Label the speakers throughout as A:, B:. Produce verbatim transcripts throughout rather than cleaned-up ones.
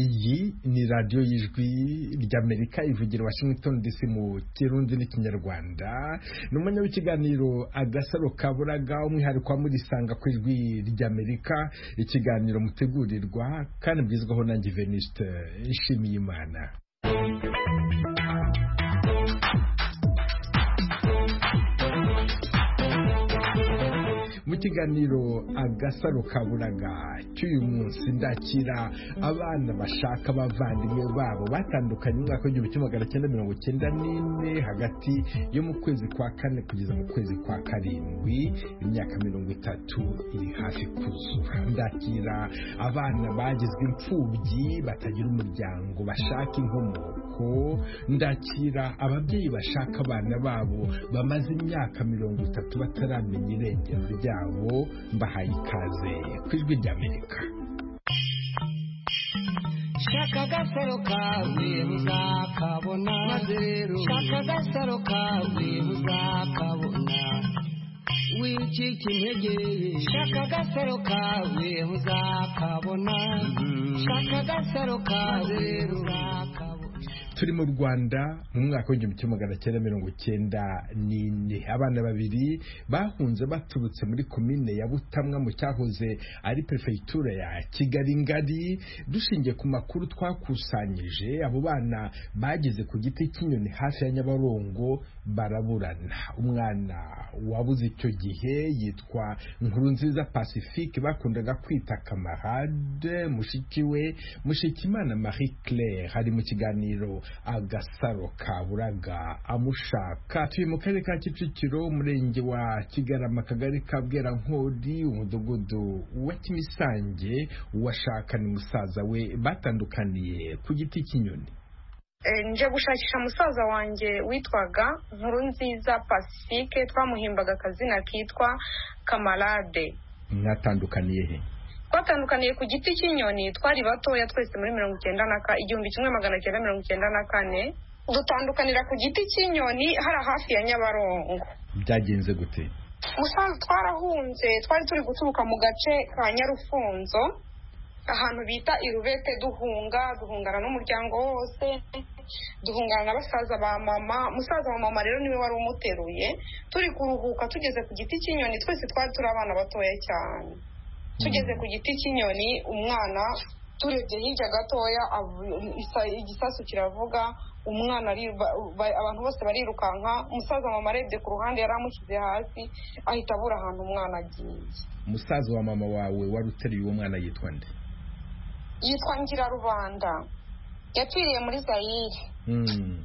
A: iyi ni radiyo y'ijwi ry'Amerika ivugira Washington D C mu Kirundi n'Ikinyarwanda. Ni umwanya w'ikiganiro Agasaro Kaburaga, umwihariko wa murisanga ku ijwi ry'Amerika, ikiganiro mutegurirwa kandi bwizwaho nanjye Venuste Nshimiyimana. Mu kiganiro Agasaro Kaburaga cy'uyu munsi ndakira abana bashaka abavandimwe babo batandukanye mu mwaka w'igihumbi kimwe magana cyenda mirongo cyenda n'ine hagati yo mu kwezi kwa kane kugeza mu kwezi kwa karindwi, imyaka mirongo itatu iri hafi kuzura. Ndakira abana bagizwe imfubyi batagira umuryango bashaka inkomoko. Ndakira ababyeyi bashaka abana babo bamaze imyaka mirongo itatu bataramenya irengero ryabo. Mbahaye ikaze ku ijwi ry'Amerika.
B: Shaka Agasaro kawe muzakabona, maze rero shaka Agasaro kawe muzakabona, wicika intege. Shaka Agasaro kawe muzakabona, shaka Agasaro kawe rero muzakabona.
A: Turi mu Rwanda mu mwaka w'igihumbi kimwe magana cyenda mirongo cyenda n'ine. Abana babiri bahunze baturutse muri komine ya Butamwa mu cyahoze ari prefecture ya Kigali ngari. Dushingiye ku makuru twakusanyije, abo bana bageze ku giti cy'inyoni hafi ya Nyabarongo baraburana. Umwana wabuze icyo gihe yitwa Nkurunziza Pacifique, bakundaga kwita Kamarade. Mushiki we Mushikimana Marie Claire hari mu kiganiro Agasaro Kaburaga amushaka. Tuye mu karere ka Kicukiro, umurenge wa Kigarama, akagari ka Bwerankori, umudugudu wa Kimisange. Uwashakanye musaza we batandukaniye ku giti cy'inyoni.
C: Nje gushakisha musaza wanjye witwaga Nkurunziza Pacifique, twamuhimbaga akazina kitwa Kamarade.
A: Mwatandukaniye he?
C: Twatandukaniye ku giti cy'inyoni, twari batoya twese muri mirongo icyenda na ka igihumbi kimwe magana cyenda mirongo icyenda na kane. Dutandukanira ku giti cy'inyoni hari hafi ya Nyabarongo.
A: Byagenze gute?
C: Musaza twarahunze, twari turi guturuka mu gace ka Nyarufunzo ahantu bita Irubete, duhunga duhungana n'umuryango wose, duhungana na basaza ba mama. Musaza wa mama rero niwe wari umuteruye. Turi kuruhuka tugeze ku giti cy'inyoni, twese twari turi abana batoya cyane. Tugeze ku giti cy'inyoni, umwana turebye hirya gatoya igisasu kiravuga, umwana ari abantu bose barirukanka. Musaza mama arebye ku ruhande yari amushyize hasi, ahita abura ahantu umwana agiye.
A: Musaza wa mama wawe wari uteruye uwo mwana yitwa nde?
C: Yitwa Ngirarubanda. Yapfiriye muri Zaire.
A: Mm.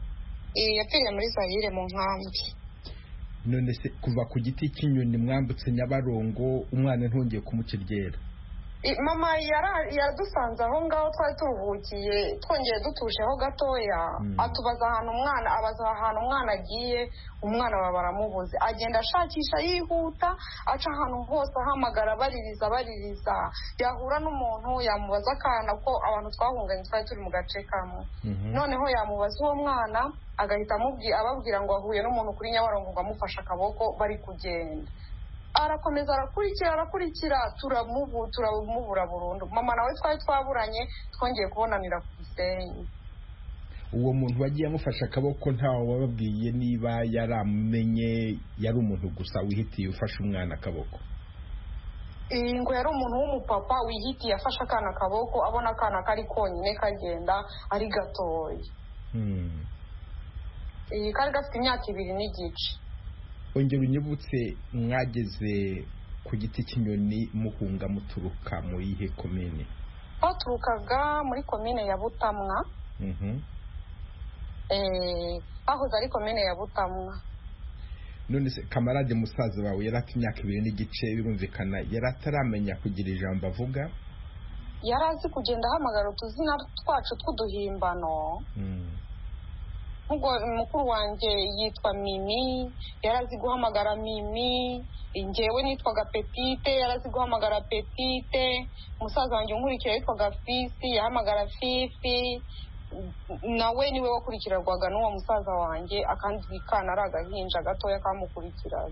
C: Eh yapfiriye muri Zaire mu nkambi.
A: None se kuva ku giti cy'inyoni mwambutse Nyabarongo, umwana ntongeye kumukiryera?
C: Mama yaradusanze aho ngaho twari turuhukiye, twongeye dutusheho gatoya. Mm. Atubaza ahantu umwana, abaza ahantu umwana agiye. Umwana babaramubuze, agenda ashakisha yihuta, aca ahantu hose ahamagara baririza baririza. Yahura n'umuntu yamubaza akana ko abantu twahunganye twari turi mu gace kamwe. Mm-hmm. Noneho yamubaza uwo mwana, agahita amubwira ababwira ngo ahuye n'umuntu kuri Nyabarongo ngo amufashe akaboko bari kugenda. Arakomeza arakurikira arakurikira turamubu turamubura burundu. Mama nawe twari twaburanye, twongeye kubonanira ku Gisenyi.
A: Uwo muntu wagiye amufasha akaboko ntawe wababwiye niba yaramenye yari umuntu gusa wihitiye ufashe umwana akaboko?
C: Ngo yari umuntu w'umupapa wihitiye afashe akana akaboko, abona akana kari konyine kagenda ari gatoya.
A: Hmm.
C: Eh kari gafite imyaka ibiri n'igice.
A: Ongera unyibutse, mwageze ku giti cy'inyoni muhunga muturuka mu yihe komine?
C: Baturukaga muri komine ya Butamwa.
A: Mhm.
C: Eh aho zari komine ya Butamwa.
A: None se Kamarade musaza wawe yarafite imyaka ibiri n'igice, birumvikana yarataramenya kugira ijambo avuga?
C: Yarazi kugenda ahamagara utuzina twacu tw'uduhimbano. Mm. Ubwo mukuru wanjye yitwa Mimi, yarazi guhamagara Mimi. Njyewe nitwaga Petite, yarazi guhamagara Petite. Musaza wanjye unkurikira yitwaga Fisi, yahamagara Fifi. Nawe niwe wakurikirarwaga n'uwo musaza wanjye, akandi kana ari agahinja gatoya kamukurikiraga.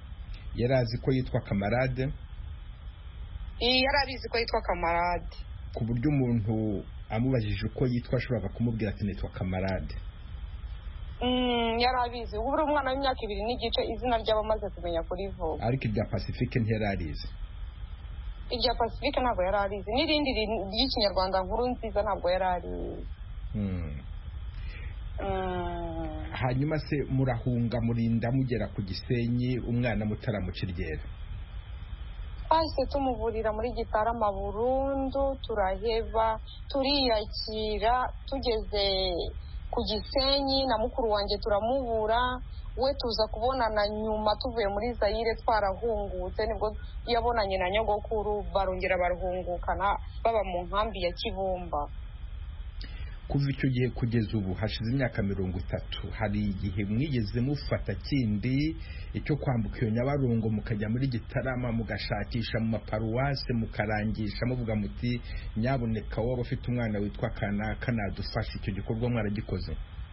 A: Yarazi ko yitwa Kamarade?
C: Yarabizi ko yitwa Kamarade.
A: ku buryo umuntu amubajije uko yitwa ashobora kumubwira ati nitwa Kamarade.
C: yari abizi ubu uri umwana w'imyaka ibiri n'igice izina ry'abamaze kumenya kurivuga,
A: ariko irya Pacifique ntiyari arizi.
C: irya Pacifique ntabwo yari arizi, n'irindi ry'ikinyarwanda nkuru nziza ntabwo yari arizi.
A: Hanyuma se murahunga murinda mugera ku Gisenyi umwana mutaramuca iryera?
C: twahise tumuvurira muri Gitarama burundu, turaheba turiyakira. Tugeze ku Gisenyi na mukuru wanjye turamubura, we tuza kubonana nyuma tuvuye muri Zaire twarahungutse, nibwo yabonanye na nyogokuru barongera barahungukana baba mu nkambi ya Kibumba.
A: Kuva icyo gihe kugeza ubu hashize imyaka mirongo itatu, hari igihe mwigeze mufata kindi icyo kwambuka iyo Nyabarongo mukajya muri Gitarama mugashakisha mu maparuwase mukarangisha muvuga muti nyaboneka waba ufite umwana witwa kanaka nadufasha, icyo gikorwa mwaragikoze?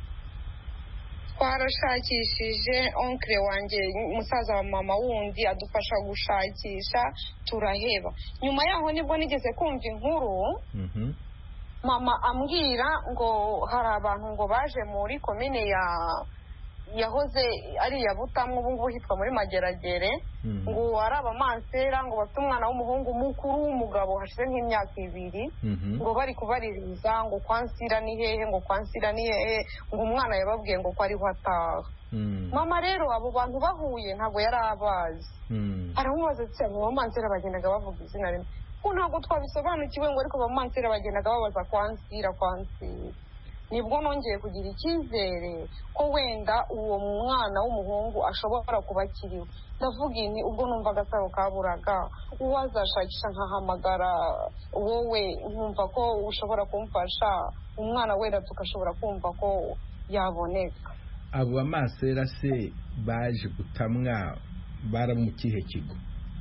C: Twarashakishije, onkle wanjye musaza wa mama wundi adufasha gushakisha, turaheba. Nyuma yaho nibwo nigeze kumva inkuru
A: mhm
C: mama ambwira ngo hari abantu ngo baje muri komine ya yahoze ari ya Butamwa ubu ngubu hitwa muri Mageragere, ngo ari abamansera ngo bafite umwana w'umuhungu mukuru w'umugabo hashize nk'imyaka ibiri, ngo bari kubaririza ngo kwansira ni hehe, ngo kwansira ni hehe, ngo umwana yababwiye ngo ko ariho ataha. Mama rero abo bantu bahuye ntabwo yari abazi, aramubaza ati abo bamansera bagendaga bavuga izina rimwe, ko ntabwo twabisobanukiwe ngo ariko abamansera bagendaga babaza kwansira kwansira. Nibwo nongeye kugira icyizere ko wenda uwo mwana w'umuhungu ashobora kuba akiriho. Ndavuga ini ubwo numva agasaro kaburaga, uwazashakisha nkahamagara wowe nkumva ko ushobora kumfasha, umwana wenda tukashobora kumva ko yaboneka.
A: Abo bamasera se baje Butamwa bara mu kihe kigo?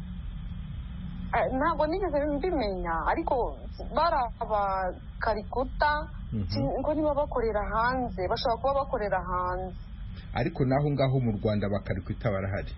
C: Ntabwo nigeze mbimenya, ariko bara abakarikuta ngo niba bakorera hanze, bashobora kuba bakorera hanze.
A: Ariko naho ngaho mu Rwanda bakarikuta barahari?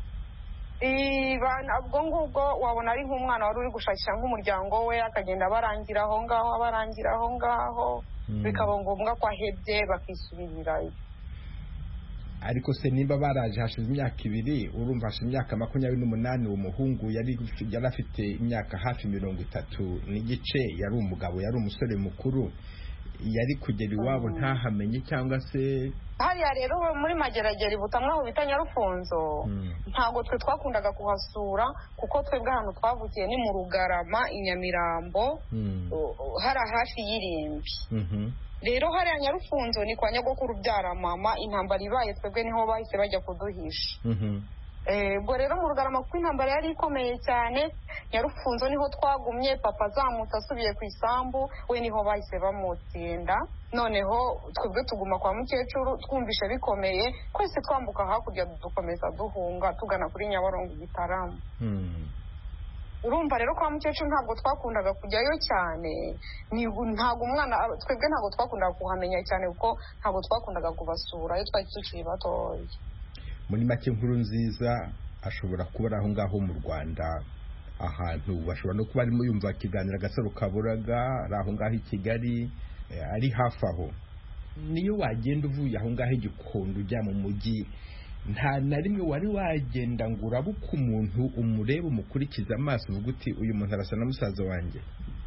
C: ubwo ngubwo wabona ari nk'umwana wari uri gushakisha nk'umuryango we, akagenda barangira aho ngaho abarangira aho ngaho, bikaba ngombwa ko ahebye bakisubirirayo.
A: Ariko se niba baraje hashize imyaka ibiri, urumva hashize imyaka makumyabiri n'umunani, uwo muhungu yari yari afite imyaka hafi mirongo itatu n'igice, yari umugabo, yari umusore mukuru, yari kugera iwabo ntahamenye cyangwa se?
C: Hariya rero muri Mageragere Butamwa aho bita Nyarufunzo, ntabwo twe twakundaga kuhasura kuko twebwe ahantu twavukiye ni mu Rugarama i Nyamirambo, hari hafi y'Irimbi. Rero hariya Nyarufunzo ni kwa nyogokuru byara mama, intambara ibaye twebwe niho bahise bajya kuduhisha. Ubwo rero mu Rugarama kuko intambara yari ikomeye cyane, Nyarufunzo niho twagumye, papa azamutse asubiye ku isambu, we niho bahise bamutsinda. Noneho twebwe tuguma kwa mukecuru twumvishe bikomeye, kwese twambuka hakurya dukomeza duhunga tugana kuri Nyabarongo Gitarama. Urumva rero kwa mukecuru ntabwo twakundaga kujyayo cyane, ntabwo umwana twebwe ntabwo twakundaga kuhamenya cyane kuko ntabwo twakundaga kubasura iyo twari tukiri batoya.
A: Muri make Nkurunziza ashobora kuba aho ngaho mu Rwanda ahantu, bashobora no kuba arimo yumva ikiganiro Agasaro Kaburaga, ari aho ngaho i Kigali, ari hafi aho. Niyo wagenda uvuye aho ngaho Gikondo ujya mu mujyi, nta na rimwe wari wagenda ngo urabuke umuntu umurebe umukurikiza amaso uvuga uti uyu muntu arasa na musaza wanjye?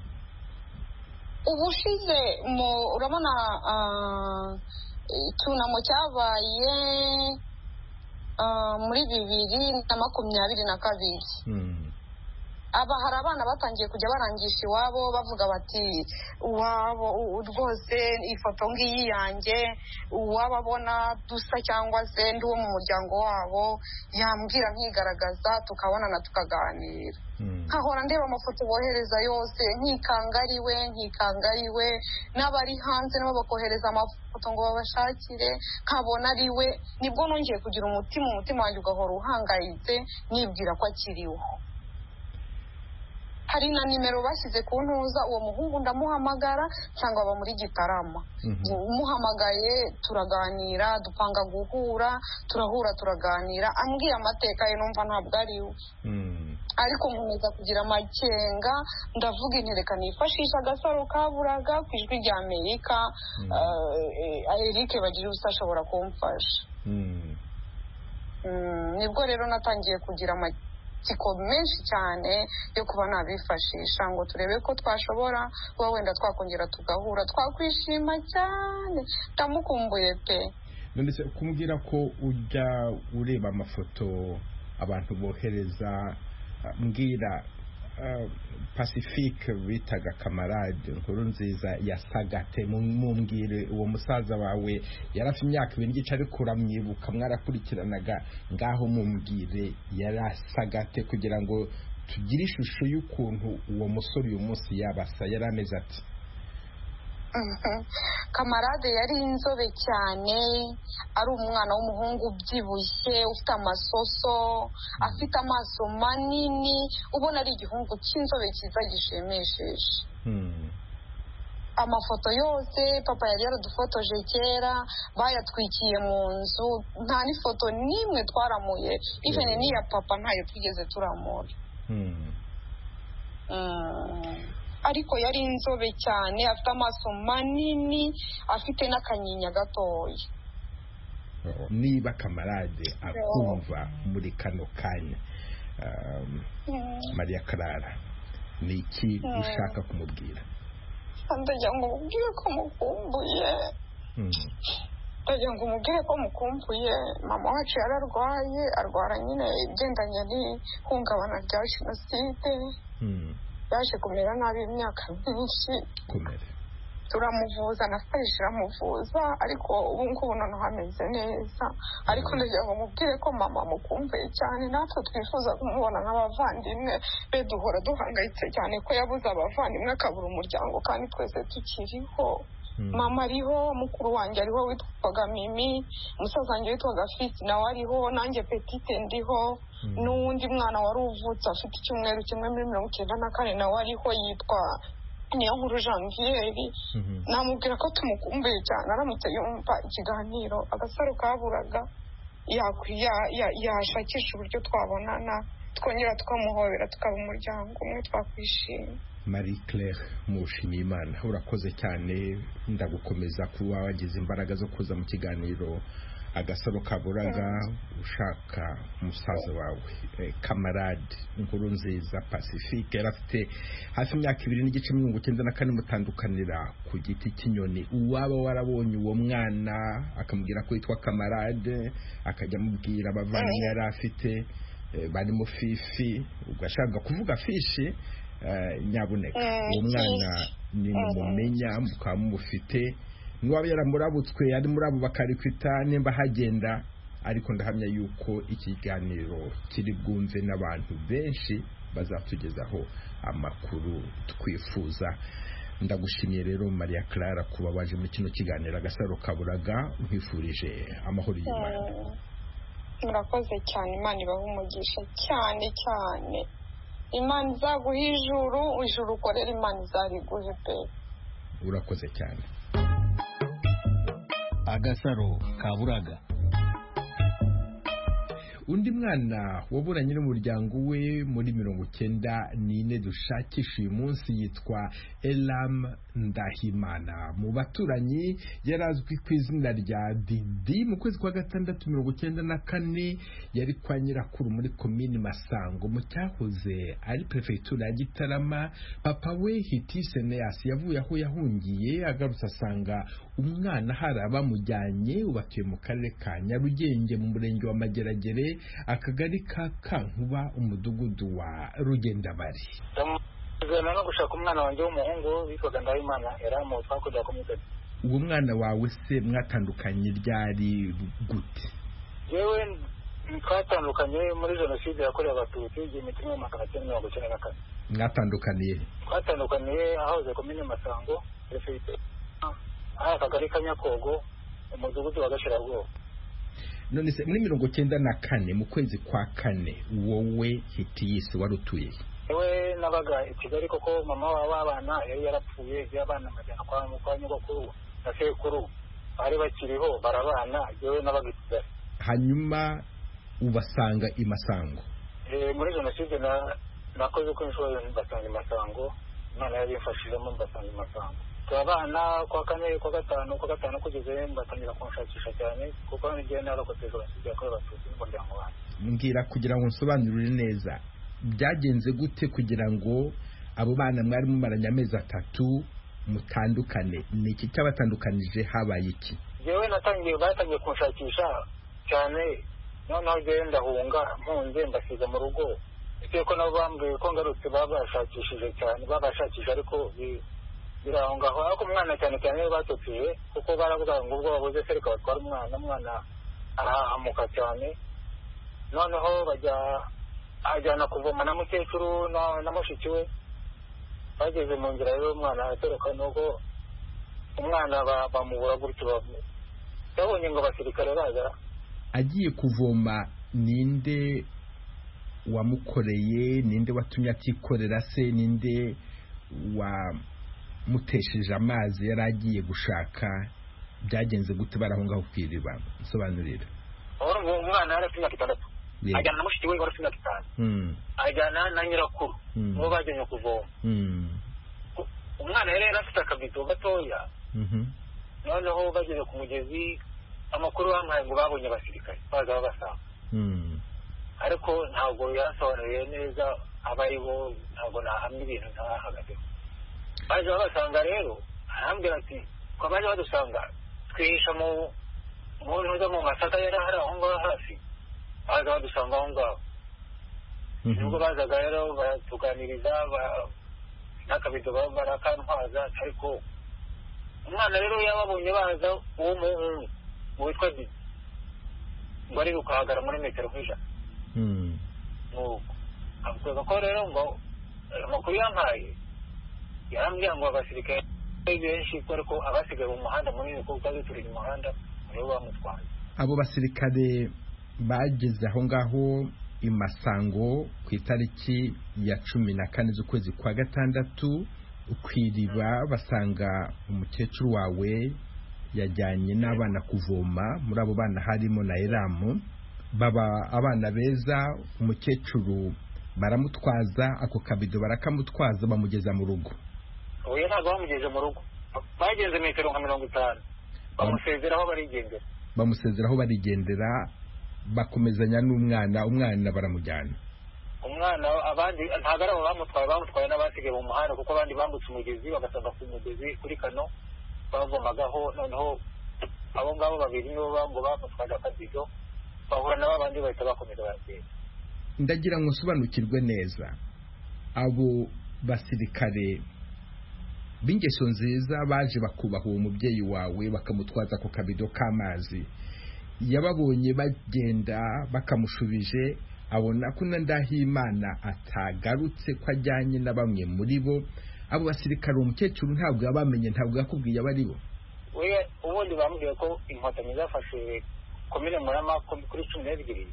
C: Ubushize urabona icyunamo cyabaye muri bibiri na makumyabiri na kabiri. Aba hari abana batangiye kujya barangisha iwabo bavuga bati uwabo rwose ifoto ngiyi yanjye, uwababona dusa cyangwa se ndi wo mu muryango wabo yambwira nkigaragaza tukabonana tukaganira. Nkahora ndeba amafoto bohereza yose nkikangariwe nkikangariwe, n'abari hanze nabo bakohereza amafoto ngo babashakire, nkabona ari we. Nibwo nongeye kugira umutima umutima wanjye ugahora uhangayitse nibwira ko akiriho. Hari na nimero bashyize ku ntuza, uwo muhungu ndamuhamagara cyangwa aba muri Gitarama. Umuhamagaye turaganira, dupanga guhura, turahura turaganira, ambwiye amateka ye numva ntabwo ari we. ariko nkomeza kugira amakenga ndavuga intereka nifashisha agasaro kaburaga ku ijwi rya Amerika Eric bagira ubusa ashobora kumfasha. Nibwo rero natangiye kugira amatsiko menshi cyane yo kuba nabifashisha ngo turebe ko twashobora kuba wenda twakongera tugahura twakwishima cyane ndamukumbuye pe.
A: None se kumbwira ko ujya ureba amafoto abantu bohereza mbwira uh, Pacifique bitaga kamarade nkuru nziza yasagate mumbwire uwo musaza wawe yarafite imyaka ibiri gice ariko uramwibuka mwarakurikiranaga ngaho mumbwire yarasagate kugira ngo tugire ishusho y'ukuntu uwo musore uyu munsi yabasa yarameze ati.
C: Kamarade yari inzobe cyane ari umwana w'umuhungu ubyibushye ufite amasoso afite amaso manini ubona ari igihungu cy'inzobe cyiza gishimishije. Amafoto yose papa yari yaradufotoje kera bayatwikiye mu nzu nta n'ifoto n'imwe twaramuye even n'iya papa ntayo twigeze turamura. Ariko yari inzobe cyane afite amaso manini afite n'akanyinya gatoya.
A: Niba kamarade akumva muri kano kanya Maria Clara ni iki ushaka kumubwira?
C: Ndagira ngo mubwire ko mukumbuye ndagira ngo mubwire ko mukumbuye mama wacu yararwaye arwara nyine igendanye n'ihungabana rya jenoside yaje kumera nabi imyaka myinshi turamuvuza na Farisha iramuvuza ariko ubu ngubu noneho hameze neza ariko ndagira ngo mubwire ko mama mukumbuye cyane natwe twifuza kumubona nk'abavandimwe be duhora duhangayitse cyane ko yabuze abavandimwe akabura umuryango kandi twese tukiriho. Mama ariho mukuru wanjye ariho witwaga Mimi umusaza wanjye witwaga Fiti nawe ariho nanjye Petite ndiho n'uwundi mwana wari uvutse afite icyumweru kimwe muri mirongo icyenda na kane nawe ariho yitwa Niyonkuru Janvieri. Namubwira ko tumukumbuye cyane aramutse yumva ikiganiro agasaro kaburaga yashakisha uburyo twabonana twongera tukamuhobera tukaba umuryango umwe twakwishima.
A: Marie Claire Mushimiyimana urakoze cyane ndagukomeza kuba wagize imbaraga zo kuza mu kiganiro agasaro kaburaga ushaka umusaza wawe kamarade inkuru nziza Pacifique yarafite hafi imyaka ibiri n'igice mirongo icyenda na kane mutandukanira ku giti cy'inyoni. Uwaba warabonye uwo mwana akamubwira ko yitwa kamarade akajya amubwira abavandimwe yari afite barimo Fifi ugashaka kuvuga Fishi nyabuneka uwo mwana ni mumenya mukaba mufite niwaba yaramurabutswe ari muri abo bakarikwita nimba hagenda ariko ndahamya yuko ikiganiro kiri bwumve n'abantu benshi bazatugezaho amakuru twifuza. Ndagushimiye rero Maria Clara kuba waje muri kino kiganiro agasaro kaburaga nkwifurije amahoro y'Imana.
C: Murakoze cyane Imana ibahe umugisha cyane cyane Imana izaguha ijuru ijuru ukorera Imana izariguhe pe.
A: Urakoze cyane.
D: Agasaro kaburaga.
A: Undi mwana waburanye n'umuryango we muri mirongo icyenda n'ine dushakisha uyu munsi yitwa Elam Ndahimana. Mu baturanyi yarazwi ku izina rya Didi. Mu kwezi kwa gatandatu mirongo icyenda na kane yari kwa nyirakuru muri komini Masango mu cyahoze ari prefecture ya Gitarama. Papa we Hitise Neas yavuye aho yahungiye agarutse asanga umwana harabamujyanye ubatuye mu karere ka Nyarugenge mu murenge wa Mageragere akagari ka Kankuba umudugudu wa Rugendabari.
E: Ndamuzana no gushaka umwana wanjye w'umuhungu witwaga Ndahimana yaramu twakoze kumutse.
A: Uwo mwana wawe se mwatandukanye ryari gute?
E: Yewe twatandukanye muri jenoside yakorewe abatutsi igihumbi kimwe magana cyenda mirongo icyenda na kane.
A: Mwatandukaniye?
E: Twatandukaniye ahoze komine Masango prefecture aha akagari ka Nyakogo umudugudu wa Gashirabwoba.
A: None se muri mirongo icyenda na kane mu kwezi kwa kane wowe Hitiyisi warutuye?
E: Yewe nabaga i Kigali koko mama w'abana yari yarapfuye y'abana majana kwa kwa nyogokuru na sekuru bari bakiriho barabana yewe nabaga i Kigali.
A: Hanyuma ubasanga i Masango?
E: muri jenoside nakoze uko nshoboye mbasanga Masango, Imana yabimfashijemo mbasanga Masango. Abana kwa kane kwa gatanu kwa gatanu kugeze mbatangira kunshakisha cyane kuko n'igihe narokotse jenoside yakorewe Abatutsi n'umuryango wanjye.
A: Mbwira kugira ngo nsobanurire neza byagenze gute kugira ngo abo bana mwari mumaranye amezi atatu mutandukane, ni iki cyabatandukanije, habaye iki?
E: Jewe natangiye batangiye kunshakisha cyane, noneho je ndahunga mpunze mbasiga mu rugo, icyo ko nabo bambwiye ko ngarutse babashakishije cyane babashakisha ariko birahunga aho ariko umwana cyane cyane batoteye kuko baravuga ngo ubwo babuze serika batwara umwana umwana arahamuka cyane, noneho bajya ajyana kuvoma na mukecuru na mushiki we. Bageze mu nzira rero umwana atoroka nuko umwana bamubura gutyo, babonye ngo abasirikare baza.
A: Agiye kuvoma, ninde wamukoreye, ninde watumye atikorera se, ninde wamutesheje amazi yari agiye gushaka? Byagenze gute barahungaho kwiriba? Nsobanurira.
E: Umwana yari afite imyaka itandatu, ajyana na mushiki we wari afite imyaka itanu, ajyana na nyirakuru uwo bajyanye kuvoma. Umwana yari afite akabido gatoya, noneho bageze ku mugezi amakuru bamuhaye ngo babonye abasirikare baza babasanga, ariko ntabwo yasobanuriye neza abaribo, ntabwo nahamya ibintu ntahagazeho. Baje babasanga rero arambwira ati ko baje badusanga twihisha mu muntu uza mu masaka yari ahari aho ngaho hafi, baza badusanga aho ngaho. Nubwo bazaga rero baratuganiriza n'akabido barakantwaza, ariko umwana rero yababonye baza uwo muhungu witwa Didi ngo ari guhagara muri metero nk'ijana. Avuga ko rero ngo amakuru yampaye yarambwira ngo abasirikare benshi ariko abasigaye mu muhanda munini kuko bazituriye umuhanda nibo bamutwaye.
A: Abo basirikare bageze aho ngaho i Masango ku itariki ya cumi na kane z'ukwezi kwa gatandatu kwiriba, basanga umukecuru wawe yajyanye n'abana kuvoma. Muri abo bana harimo na Elamu, baba abana beza. Umukecuru baramutwaza, ako kabido barakamutwaza bamugeza mu rugo.
E: Oya, ntabwo bamugeze mu rugo, bageze metero nka mirongo itanu bamusezeraho barigendera.
A: Bamusezeraho barigendera bakomezanya n'umwana, umwana baramujyana.
E: Umwana abandi ntabwo ari abo bamutwaye, bamutwaye n'abasigaye mu muhanda kuko abandi bambutse umugezi bagasanga ku mugezi kuri kano bavomagaho. Noneho abo ngabo babiri nibo ngo bamutwaje akabido bahura n'abandi bahita bakomeza baragenda.
A: Ndagira ngo nsobanukirwe neza, abo basirikare b'ingeso nziza baje bakubaha uwo mubyeyi wawe bakamutwaza ku kabido k'amazi, yababonye bagenda bakamushubije, abona ko Ndahimana atagarutse ko ajyanye na bamwe muri bo. Abo basirikare umukecuru ntabwo yabamenye, ntabwo yakubwiye abari bo.
E: We ubundi bambwiye ko inkotanyi zafashe komine Murama kuri cumi n'ebyiri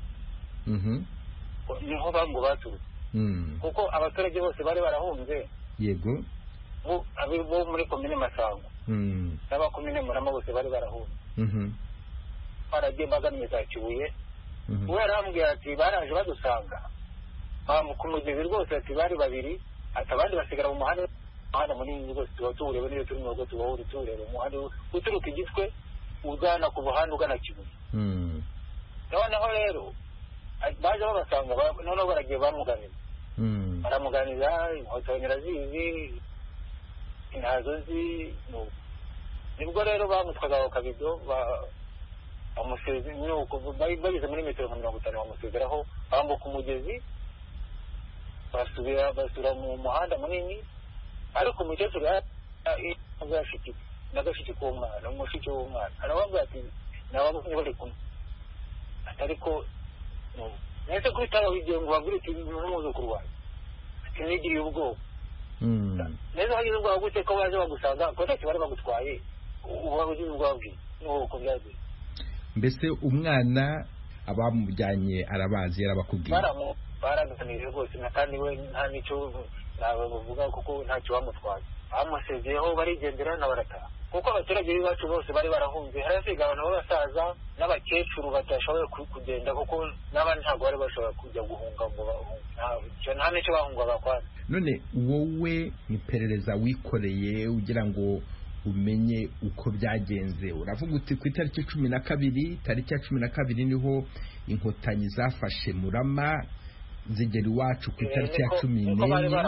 E: niho bango baturutse, kuko abaturage bose bari barahunze.
A: Yego,
E: bo muri komine Masango n'abakomine Murama bose bari barahunze, baragiye bagamye za Kibuye. We arambwiye ati baraje badusanga ku mugezi rwose, ati bari babiri, ati abandi basigara mu muhanda umuhanda munini rwose tuba tuwureba, niyo turi mu rugo tubahura tuwureba umuhanda uturuka Igitwe ugana ku buhanda ugana Kibuye. Noneho rero baje babasanga, noneho baragiye bamuganira, baramuganira, inkotanyi arazizi ntazo nzi. Nibwo rero bamutwaga ako kabido bageze muri metero nka mirongo itanu bamusezeraho, bambuka umugezi basubira basura mu muhanda munini. Ariko umukecuru n'agashiki k'umwana, umushiki w'umwana arababwira ati nababonye bari kumwe, ariko nese kuri tara wigiye ngo bagure ati n'umuzukuru wawe, ati nigiriye ubwoba. Neza hagize ubwoba gute ko baje bagusanga ko ntacyo bari bagutwaye, uba ugize ubwoba bwiwe n'uko byagiye.
A: Mbese umwana abamujyanye arabazi, yarabakubwiye?
E: baraganiriye rwose na kandi we nta n'icyo bavuga kuko ntacyo bamutwaye bamusezeyeho barigendera na barataha kuko abaturage b'iwacu bose bari barahunze harasiga abantu b'abasaza n'abakecuru batashoboye kugenda kuko n'abandi ntabwo bari bashobora kujya guhunga ngo nta n'icyo bahungaga kwanza.
A: None wowe iperereza wikoreye ugira ngo umenye uko byagenze uravuga uti ku itariki cumi na kabiri tariki ya cumi na kabiri niho inkotanyi zafashe Murama zigera iwacu ku itariki ya cumi n'enye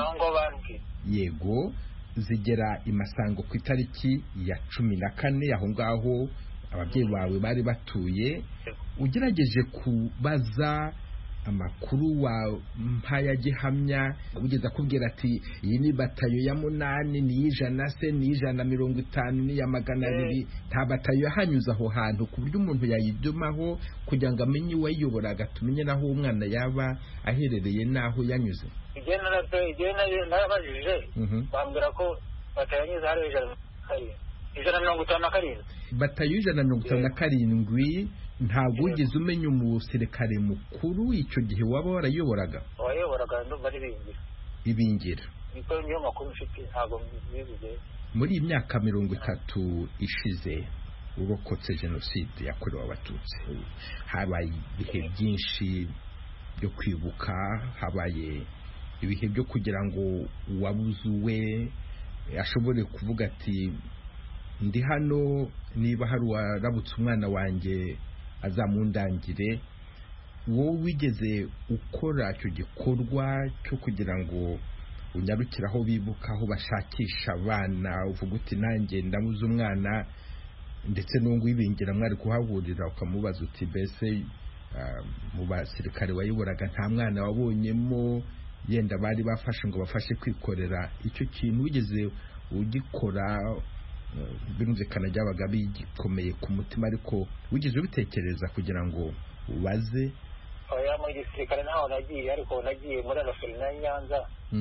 A: yego zigera i Masango ku itariki ya cumi na kane aho ngaho ababyeyi bawe bari batuye. Ugerageje kubaza amakuru wa mpaya gihamya ugeze akubwira ati iyi ni batayo ya munani ni ijana se ni ijana mirongo itanu ni ya magana abiri nta batayo yahanyuze aho hantu ku buryo umuntu yayidumaho kugira ngo amenye uwayiyoboraga tumenye naho umwana yaba aherereye naho yanyuze.
E: igihe narabajije bambwira ko batayo yanyuze hari ijana mirongo itanu na karindwi
A: batayo ijana mirongo itanu na karindwi. Ntabwo wigeze umenya umusirikare mukuru icyo gihe waba warayoboraga?
E: wayoboraga ndumva ari Ibingira.
A: Ibingira
E: niko niyo makuru mfite ntabwo mbizi.
A: Muri iyi myaka mirongo itatu ishize urokotse jenoside yakorewe abatutsi habaye ibihe byinshi byo kwibuka, habaye ibihe byo kugira ngo uwabuze uwe ashobore kuvuga ati ndi hano niba hari uwarabutse umwana wanjye azamundangire. Wowe wigeze ukora icyo gikorwa cyo kugira ngo unyarukire aho bibuka aho bashakisha abana uvuga uti nanjye ndabuze umwana ndetse n'ungu Ibingira mwari kuhahurira ukamubaza uti mbese mu basirikare wayoboraga nta mwana wabonyemo yenda bari bafashe ngo bafashe kwikorera icyo kintu wigeze ugikora? Birumvikana byabaga bigikomeye ku mutima ariko wigeze ubitekereza kugira ngo ubaze?
E: oya mu gisirikare ntaho nagiye ariko nagiye muri Referina ya Nyanza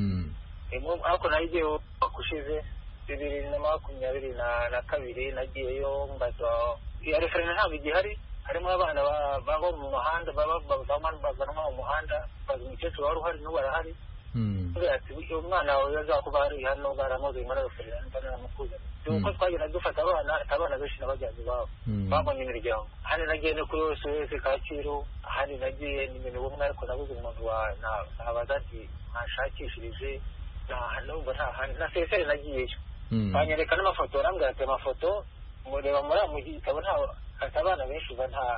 E: ariko nagiye bakushize bibiri na makumyabiri na kabiri nagiyeyo mbaza iya Referina ntabwo igihari harimo abana baba mu muhanda bavanwa mu muhanda bazi umukecuru wari uhari n'ubu arahari umwana wawe yazakuba hari hano baramuzi muri Referina ndanamukuze uko twagenda dufata abana abana benshi n'abajyazi babo babonye imiryango hano nagiye no kuri wese wese Kacyiru hano nagiye n'ibintu bumwe ariko nabuze umuntu wa nabaza ati ntashakishirije numva nta hantu na sesere nagiyeyo banyereka n'amafoto barambwira ati amafoto mureba muri mu gitabo nta abana benshi uva nta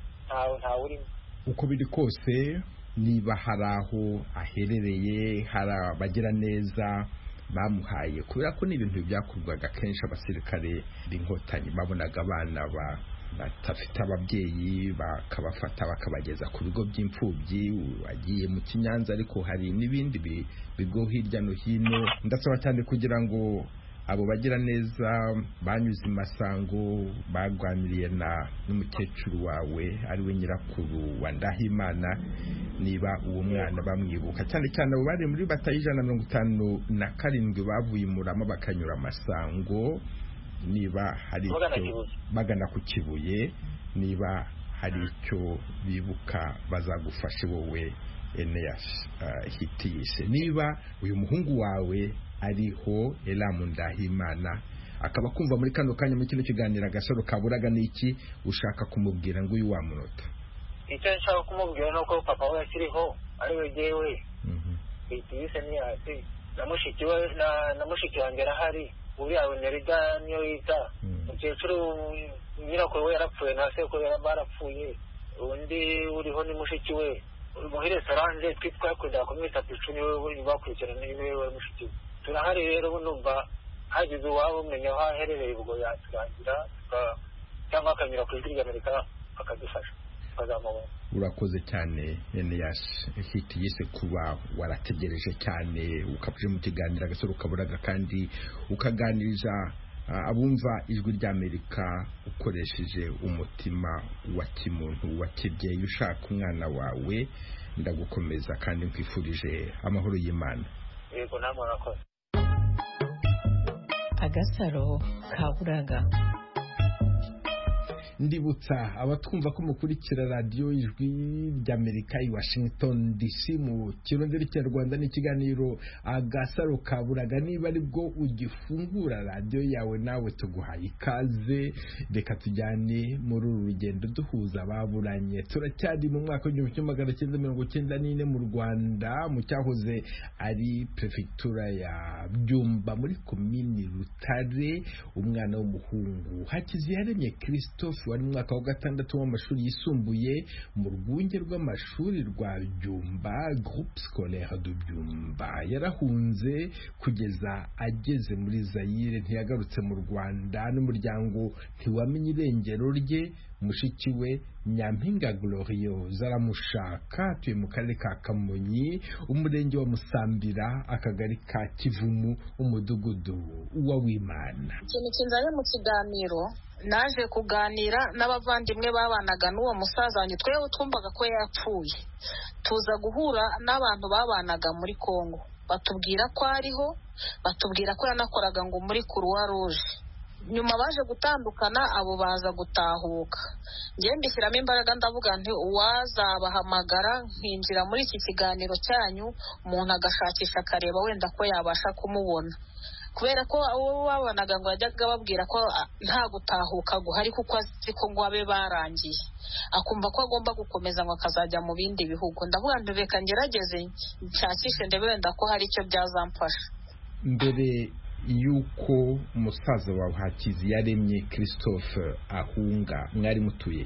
E: nta urimo.
A: Uko biri kose niba hari aho aherereye hari abagira neza bamuhaye kubera ko n'ibintu byakorwaga kenshi abasirikare b'inkotanyi babonaga abana batafite ababyeyi bakabafata bakabageza ku bigo by'imfubyi wagiye mu Kinyanza ariko hari n'ibindi bigo hirya no hino. Ndasaba cyane kugira ngo abo bagira neza banyuze i Masango bagwaniriye na n'umukecuru wawe ari we nyirakuru wa Ndahimana niba uwo mwana bamwibuka cyane cyane abo bari muri batayo ijana mirongo itanu na karindwi bavuye Murama bakanyura Masango niba hari icyo bagana ku Kibuye niba hari icyo bibuka bazagufashe wowe Eneas Hitiyise. Niba uyu muhungu wawe ariho Elamu Ndahimana akaba kumva muri kano kanya muri kino kiganiro Agasaro Kaburaga n'iki ushaka kumubwira ngo uyu wamunota?
E: Icyo nshaka kumubwira nuko papa we akiriho ari we jewe Hitiyise ni ati namushiki we na mushiki wanjye arahari uriya Nerida niyo yita umukecuru nyirakuru we yarapfuye na se ko yarapfuye undi uriho ni mushiki we Muhire Solange twitwakwenda kumwita Picuni we bakurikirana niwe we mushiki we turahari rero numva hagize uwabo umenya aho aherereye ubwo yaturangira cyangwa akanyura ku ijwi ry'Amerika akadufasha tukazamubona.
A: Urakoze cyane Eneas Hitiyise kuba warategereje cyane ukabuje mu kiganiro Agasaro Kaburaga kandi ukaganiriza abumva ijwi ry'Amerika ukoresheje umutima wa kimuntu wa kibyeyi ushaka umwana wawe. Ndagukomeza kandi nkwifurije amahoro y'Imana.
E: Yego namwe murakoze.
F: Agasaro Kaburaga.
A: ndibutsa abatwumva ko mukurikira radio ijwi ry'Amerika i Washington D C mu kirondero cy'Rwanda n'ikiganiro agasaro kaburaga. Niba aribwo ugifungura radio yawe nawe tuguhaye ikaze, reka tujyane muri uru rugendo duhuza ababuranye. Turacyari mu mwaka w'igihumbi kimwe magana cyenda mirongo cyenda n'ine mu Rwanda, mu cyahoze ari prefectura ya Byumba muri komini Rutare. Umwana w'umuhungu Hakiziyaremye Christophe wari mu mwaka wa gatandatu w'amashuri yisumbuye mu rwunge rw'amashuri rwa Byumba, Groupe Scolaire de Byumba. Yarahunze kugeza ageze muri Zaire, ntiyagarutse mu Rwanda, n'umuryango ntiwamenye irengero rye. Mushiki we Nyampinga Glorieuse aramushaka, atuye mu karere ka Kamonyi, umurenge wa Musambira, akagari ka Kivumu, umudugudu wa Wimana.
F: Ikintu kinzanye mu kiganiro, naje kuganira n'abavandimwe babanaga n'uwo musaza wanjye. Twewe twumvaga ko yapfuye, tuza guhura n'abantu babanaga muri Kongo, batubwira ko ariho, batubwira ko yanakoraga ngo muri Croix Rouge. Nyuma baje gutandukana, abo baza gutahuka. Ngiye mbishyiramo imbaraga ndavuga nti uwazabahamagara nkinjira muri iki kiganiro cyanyu, umuntu agashakisha akareba wenda ko yabasha kumubona, kubera ko abo babanaga ngo yajyaga babwira ko nta gutahuka guhari kuko azi ko ngo abe barangiye, akumva ko agomba gukomeza ngo akazajya mu bindi bihugu. Ndavuga nti reka ngerageze nshakishe ndebe wenda ko hari icyo byazamfasha.
A: Mbere yuko umusaza wa Hakiziyaremye Christophe ahunga, mwari mutuye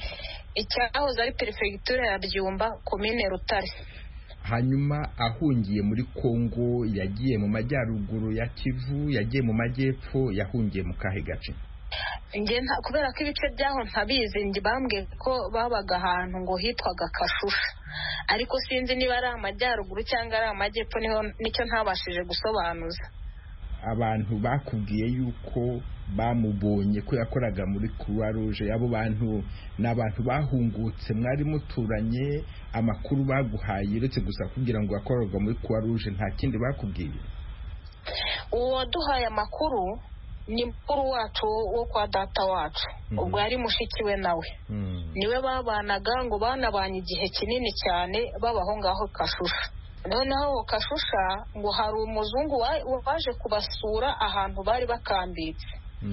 F: icyahoze ari perefegitura ya Byumba, komine Rutare.
A: Hanyuma ahungiye muri Kongo, yagiye mu majyaruguru ya Kivu, yagiye mu majyepfo, yahungiye mu kahe gace?
F: Nge nta kubera ko ibice byaho ntabizi, nge bambwiye ko babaga ahantu ngo hitwaga Kashusha, ariko sinzi niba ari amajyaruguru cyangwa ari amajyepfo, niho nicyo ntabashije gusobanuza.
A: Abantu bakubwiye yuko bamubonye ko yakoraga muri Croix Rouge, abo bantu n'abantu bahungutse mwari muturanye, amakuru baguhaye uretse gusa kugira ngo yakoraga muri Croix Rouge, nta kindi bakubwiye?
F: Uwo duhaye amakuru ni mukuru wacu wo kwa data wacu, ubwo yari mushiki we nawe, niwe babanaga ngo banabanye igihe kinini cyane babaho ngaho Kashusha. Noneho Kashusha ngo hari umuzungu waje kubasura ahantu bari bakambitse,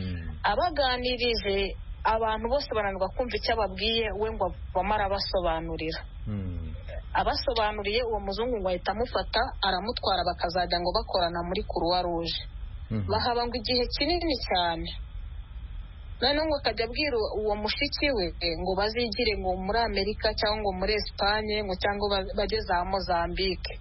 F: abaganirije abantu bose bananirwa kumva icyo ababwiye, we ngo bamara basobanurira. Abasobanuriye uwo muzungu ngo ahita amufata aramutwara, bakazajya ngo bakorana muri Croix Rouge. Bahaba ngo igihe kinini cyane. Noneho ngo akajya abwira uwo mushiki we ngo bazigire ngo muri Amerika cyangwa ngo muri Espagne ngo cyangwa bageze za Mozambique.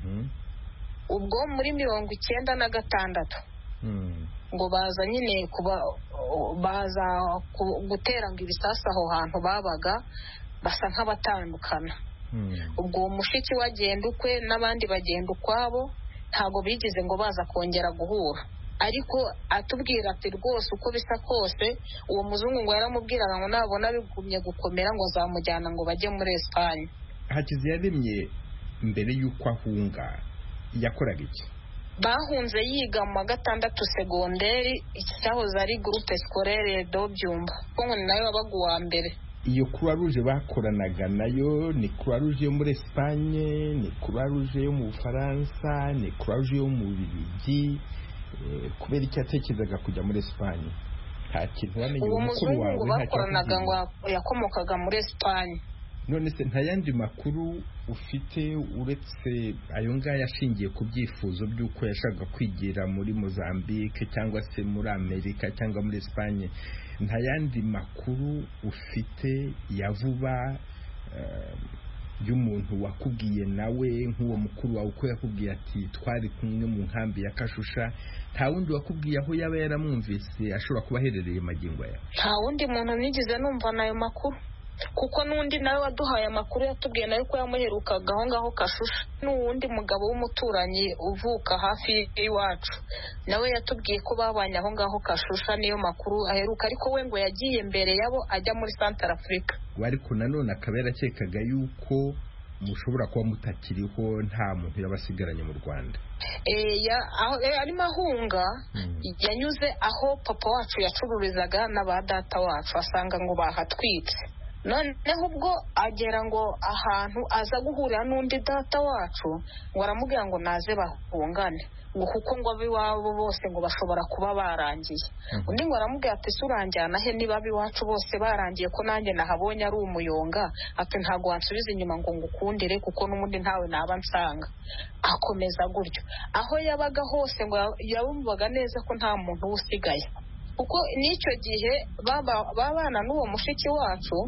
F: Ubwo muri mirongo icyenda na gatandatu ngo baza nyine kuba baza gutera ngo ibisasu aho hantu babaga, basa nk'abatandukana. Ubwo uwo mushiki we agenda ukwe n'abandi bagenda ukwabo, ntago bigize ngo baza kongera guhura. Ariko atubwira ati rwose uko bisa kose uwo muzungu ngo yaramubwiraga ngo nabona bigumye gukomera ngo azamujyana ngo bajye muri Espagne.
A: Hakiziyaremye mbere yuko ahunga yakoraga iki?
F: Bahunze yiga mu gatandatu segonderi, icyahoze ari Groupe Scolaire de Byumba, ngo nayo wabaga uwa mbere.
A: Iyo Croix Rouge bakoranaga nayo ni Croix Rouge yo muri Espagne, ni Croix Rouge yo mu Bufaransa, ni Croix Rouge yo mu Bubiligi? Kubera icyo atekerezaga kujya muri Espagne? Nta kintu wamenye umukuru wawe?
F: Uwo bakoranaga ngo yakomokaga muri Espagne.
A: None se nta yandi makuru ufite uretse ayo ngaya ashingiye ku byifuzo by'uko yashaka kwigira muri Mozambique cyangwa se muri Amerika cyangwa muri Espagne? Nta yandi makuru ufite ya vuba y'umuntu wakubwiye nawe nk'uwo mukuru wawe uko yakubwiye ati twari kumwe mu nkambi ya Kashusha? Nta wundi wakubwiye aho yaba yaramwumvise ashobora kuba aherereye magingo aya?
F: Nta wundi muntu nigeze numva nayo makuru, kuko n'undi nawe waduhaye amakuru yatubwiye nayo ko yamuherukaga aho ngaho Kashusha. N'uwundi mugabo w'umuturanyi uvuka hafi y'iwacu nawe yatubwiye ko babanye aho ngaho Kashusha, niyo makuru aheruka. Ariko we ngo yagiye mbere yabo ajya muri Central Africa.
A: Ariko nanone akaba yarakekaga yuko mushobora kuba mutakiriho nta muntu yabasigaranye mu Rwanda.
F: arimo ahunga yanyuze aho papa wacu yacururizaga n'aba data wacu asanga ngo bahatwitse, noneho ubwo agera ngo ahantu aza guhurira n'undi data wacu ngo aramubwira ngo naze bahungane ngo kuko ngo abiwabo bose ngo bashobora kuba barangiye. Undi ngo aramubwira ati se uranjyana he niba abiwacu bose barangiye ko nanjye nahabonye ari umuyonga, ati ntabwo wansubiza inyuma ngo ngukundire kuko n'ubundi ntawe naba nsanga. Akomeza gutyo aho yabaga hose ngo yabumvaga neza ko nta muntu usigaye, kuko n'icyo gihe babana n'uwo mushiki wacu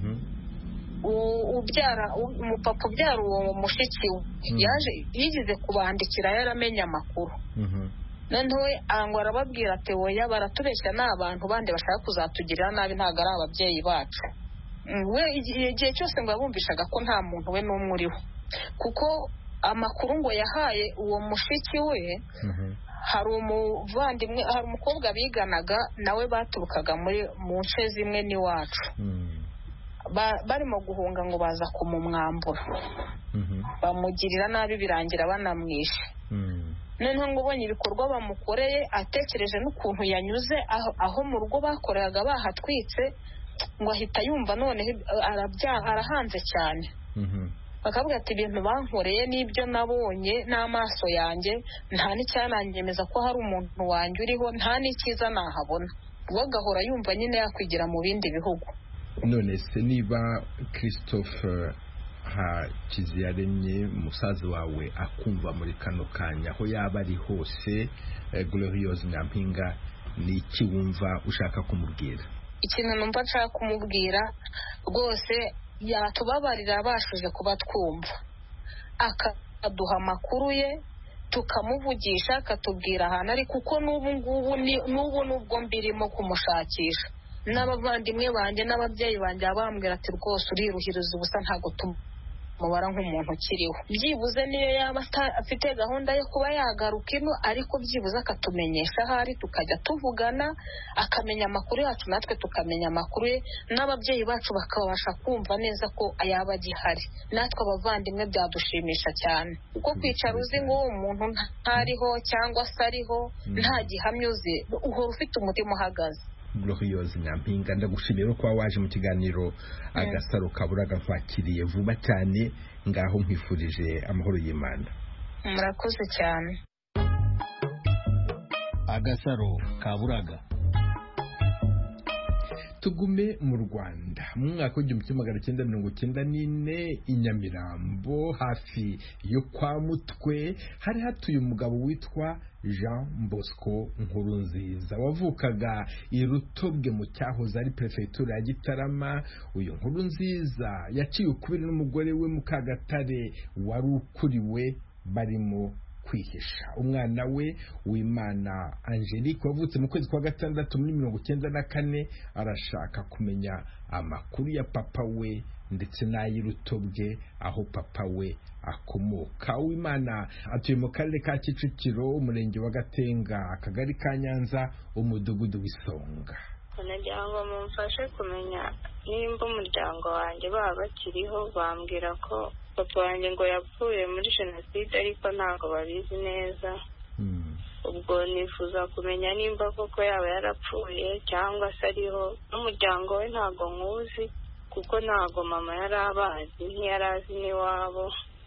F: ubyara umupapa ubyara uwo mushiki we yaje yigize kubandikira yaramenye amakuru, noneho we ngo arababwira ati oya baratubeshya n'abantu bandi bashaka kuzatugirira nabi ntabwo ari ababyeyi bacu. We igihe cyose ngo yabumvishaga ko nta muntu we n'umwe uriho, kuko amakuru ngo yahaye uwo mushiki we hari umuvandimwe hari umukobwa biganaga nawe baturukaga muri mu nce zimwe n'iwacu, barimo guhunga ngo baza kumumwambura bamugirira nabi birangira banamwishe. noneho ngo ubonye ibikorwa bamukoreye atekereje n'ukuntu yanyuze aho mu rugo bakoreraga bahatwitse ngo ahita yumva noneho arahanze cyane. bakavuga ati ibintu bankoreye n'ibyo nabonye n'amaso yanjye nta n'icyananyemeza ko hari umuntu wanjye uriho, nta n'icyiza nahabona. ubwo agahora yumva nyine yakwigira mu bindi bihugu.
A: none se niba Christophe Hakiziyaremye musaza wawe akumva muri kano kanya aho yaba ari hose, Gloriose Nyampinga ni iki wumva ushaka kumubwira?
F: Ikintu numva nshaka kumubwira rwose yatubabarira abashije kuba twumva akaduha amakuru ye tukamuvugisha akatubwira ahantu ari, kuko n'ubu ngubu n'ubu n'ubwo mbirimo kumushakisha n'abavandimwe banjye n'ababyeyi banjye bambwira ati rwose uriruhiriza ubusa ntabwo tumubara nk'umuntu ukiriho. byibuze niyo yaba afite gahunda yo kuba yagaruka ino, ariko byibuze akatumenyesha ahari tukajya tuvugana akamenya amakuru yacu natwe tukamenya amakuru ye, n'ababyeyi bacu bakabasha kumva neza ko yaba agihari. natwe abavandimwe byadushimisha cyane, kuko kwicara uzi ngo uwo muntu ntariho cyangwa se ariho nta gihamya uzi uhora ufite umutima uhagaze.
A: Gloriose Nyampinga ndagushimira ko waje mu kiganiro Agasaro Kaburaga, nkwakiriye vuba cyane, ngaho nkwifurije amahoro y'Imana.
F: murakoze cyane.
D: Agasaro Kaburaga.
A: Tugume mu Rwanda mu mwaka w'igihumbi kimwe magana cyenda mirongo cyenda n'ine i Nyamirambo hafi yo kwa Mutwe hari hatuye umugabo witwa Jean Bosco Nkurunziza wavukaga i Rutobwe mu cyahoze ari prefecture ya Gitarama. uyu Nkurunziza yaciye ukubiri n'umugore we Mukagatare wari ukuriwe barimo kwihisha. umwana we w'Imana Angelique wavutse mu kwezi kwa gatandatu muri mirongo cyenda na kane arashaka kumenya amakuru ya papa we ndetse n'ay'Irutobwe aho papa we akomoka. uw'Imana atuye mu karere ka Kicukiro, umurenge wa Gatenga, akagari ka Nyanza, umudugudu w'Isonga.
G: nagira ngo mumfashe kumenya nimba umuryango wanjye baba bakiriho. bambwira ko papa wanjye ngo yapfuye muri jenoside ariko ntabwo babizi neza. ubwo nifuza kumenya nimba koko yaba yarapfuye cyangwa se ariho. n'umuryango we ntabwo nkuzi kuko ntabwo mama yari abazi, ntiyari azi n'iwabo.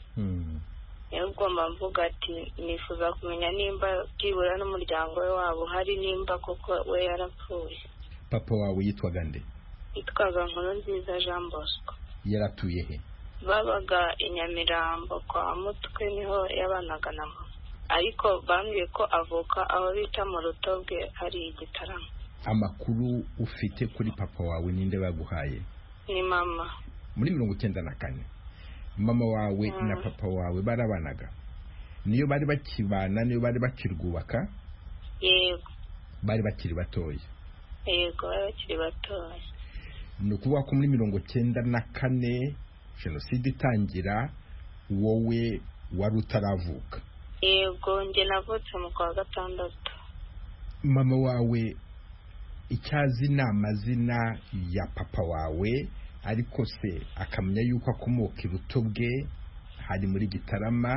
G: niyo ugomba mvuga ati nifuza kumenya nimba byibura n'umuryango we wabo hari, nimba koko we yarapfuye.
A: papa wawe yitwaga nde?
G: yitwaga Nkurunziza Jean Bosco.
A: yaratuye he?
G: babaga i Nyamirambo kwa Mutwe, niho yabanaga na mama, ariko bambwiye ko avuka aho bita mu Rutobwe hari Gitarama.
A: amakuru ufite kuri papa wawe ninde baguhaye?
G: ni mama.
A: muri mirongo cyenda na kane mama wawe mm. na papa wawe barabanaga? niyo bari bakibana, niyo bari bakirwubaka?
G: yego.
A: bari bakiri batoya?
G: yego, bari bakiri batoya.
A: ni ukuvuga ko muri mirongo cyenda na kane jenoside itangira wowe wari utaravuka?
G: yego, njye navutse mu kwa gatandatu.
A: mama wawe icyazi ni amazina ya papa wawe, ariko se akamenya yuko akomoka i Rutobwe hari muri Gitarama.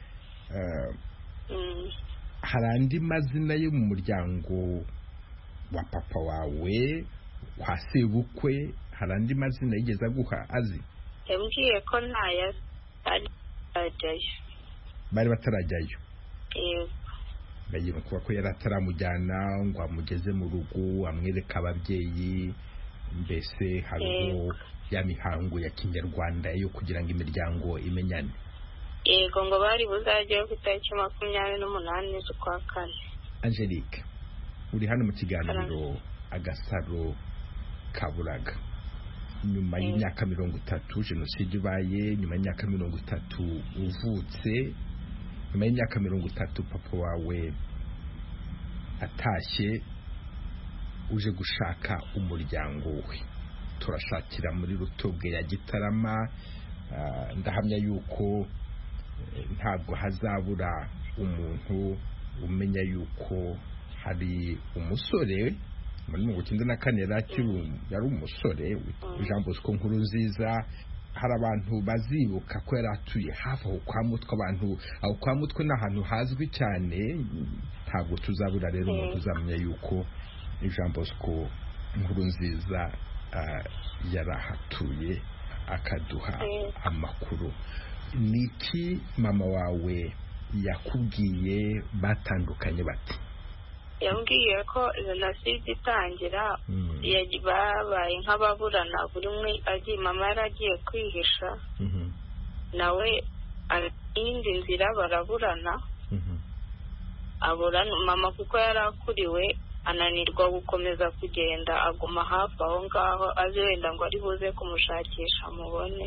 A: Hari andi mazina yo mu muryango wa papa wawe kwa sebukwe, hari andi mazina yigeze aguha azi?
G: Yambwiye ko ntaya ajyayo,
A: bari batarajyayo.
G: yego
A: bagiye kuba ko yari ataramujyana ngo amugeze mu rugo amwereka ababyeyi, mbese hariho ya mihango ya kinyarwanda yo kugira ngo imiryango imenyane.
G: Yego ngo bari buzajyayo ku itariki makumyabiri n'umunani z'ukwa kane.
A: Angelique, uri hano mu kiganiro Agasaro Kaburaga. Nyuma y'imyaka mirongo itatu jenoside ibaye, nyuma y'imyaka mirongo itatu uvutse, nyuma y'imyaka mirongo itatu papa wawe atashye, uje gushaka umuryango we. Turashakira muri Rutobwe ya Gitarama. Ndahamya yuko ntabwo hazabura umuntu umenya yuko hari umusore muri mirongo icyenda na kane yari umusore Jean Bosco Nkurunziza. Hari abantu bazibuka ko yari atuye hafi aho kwa Mutwe. Abantu aho kwa Mutwe ni ahantu hazwi cyane, ntabwo tuzabura rero umuntu uzamenya yuko Jean Bosco Nkurunziza yarahatuye akaduha amakuru. Niki mama wawe yakubwiye batandukanye bati?
G: Yambwiye ko jenoside itangira babaye nk'ababurana, buri umwe agiye, mama yaragiye kwihisha, nawe indi nzira baraburana, aburana mama kuko yari akuriwe ananirwa gukomeza kugenda, aguma hafi aho ngaho azi wenda ngo ari buze kumushakisha mubone,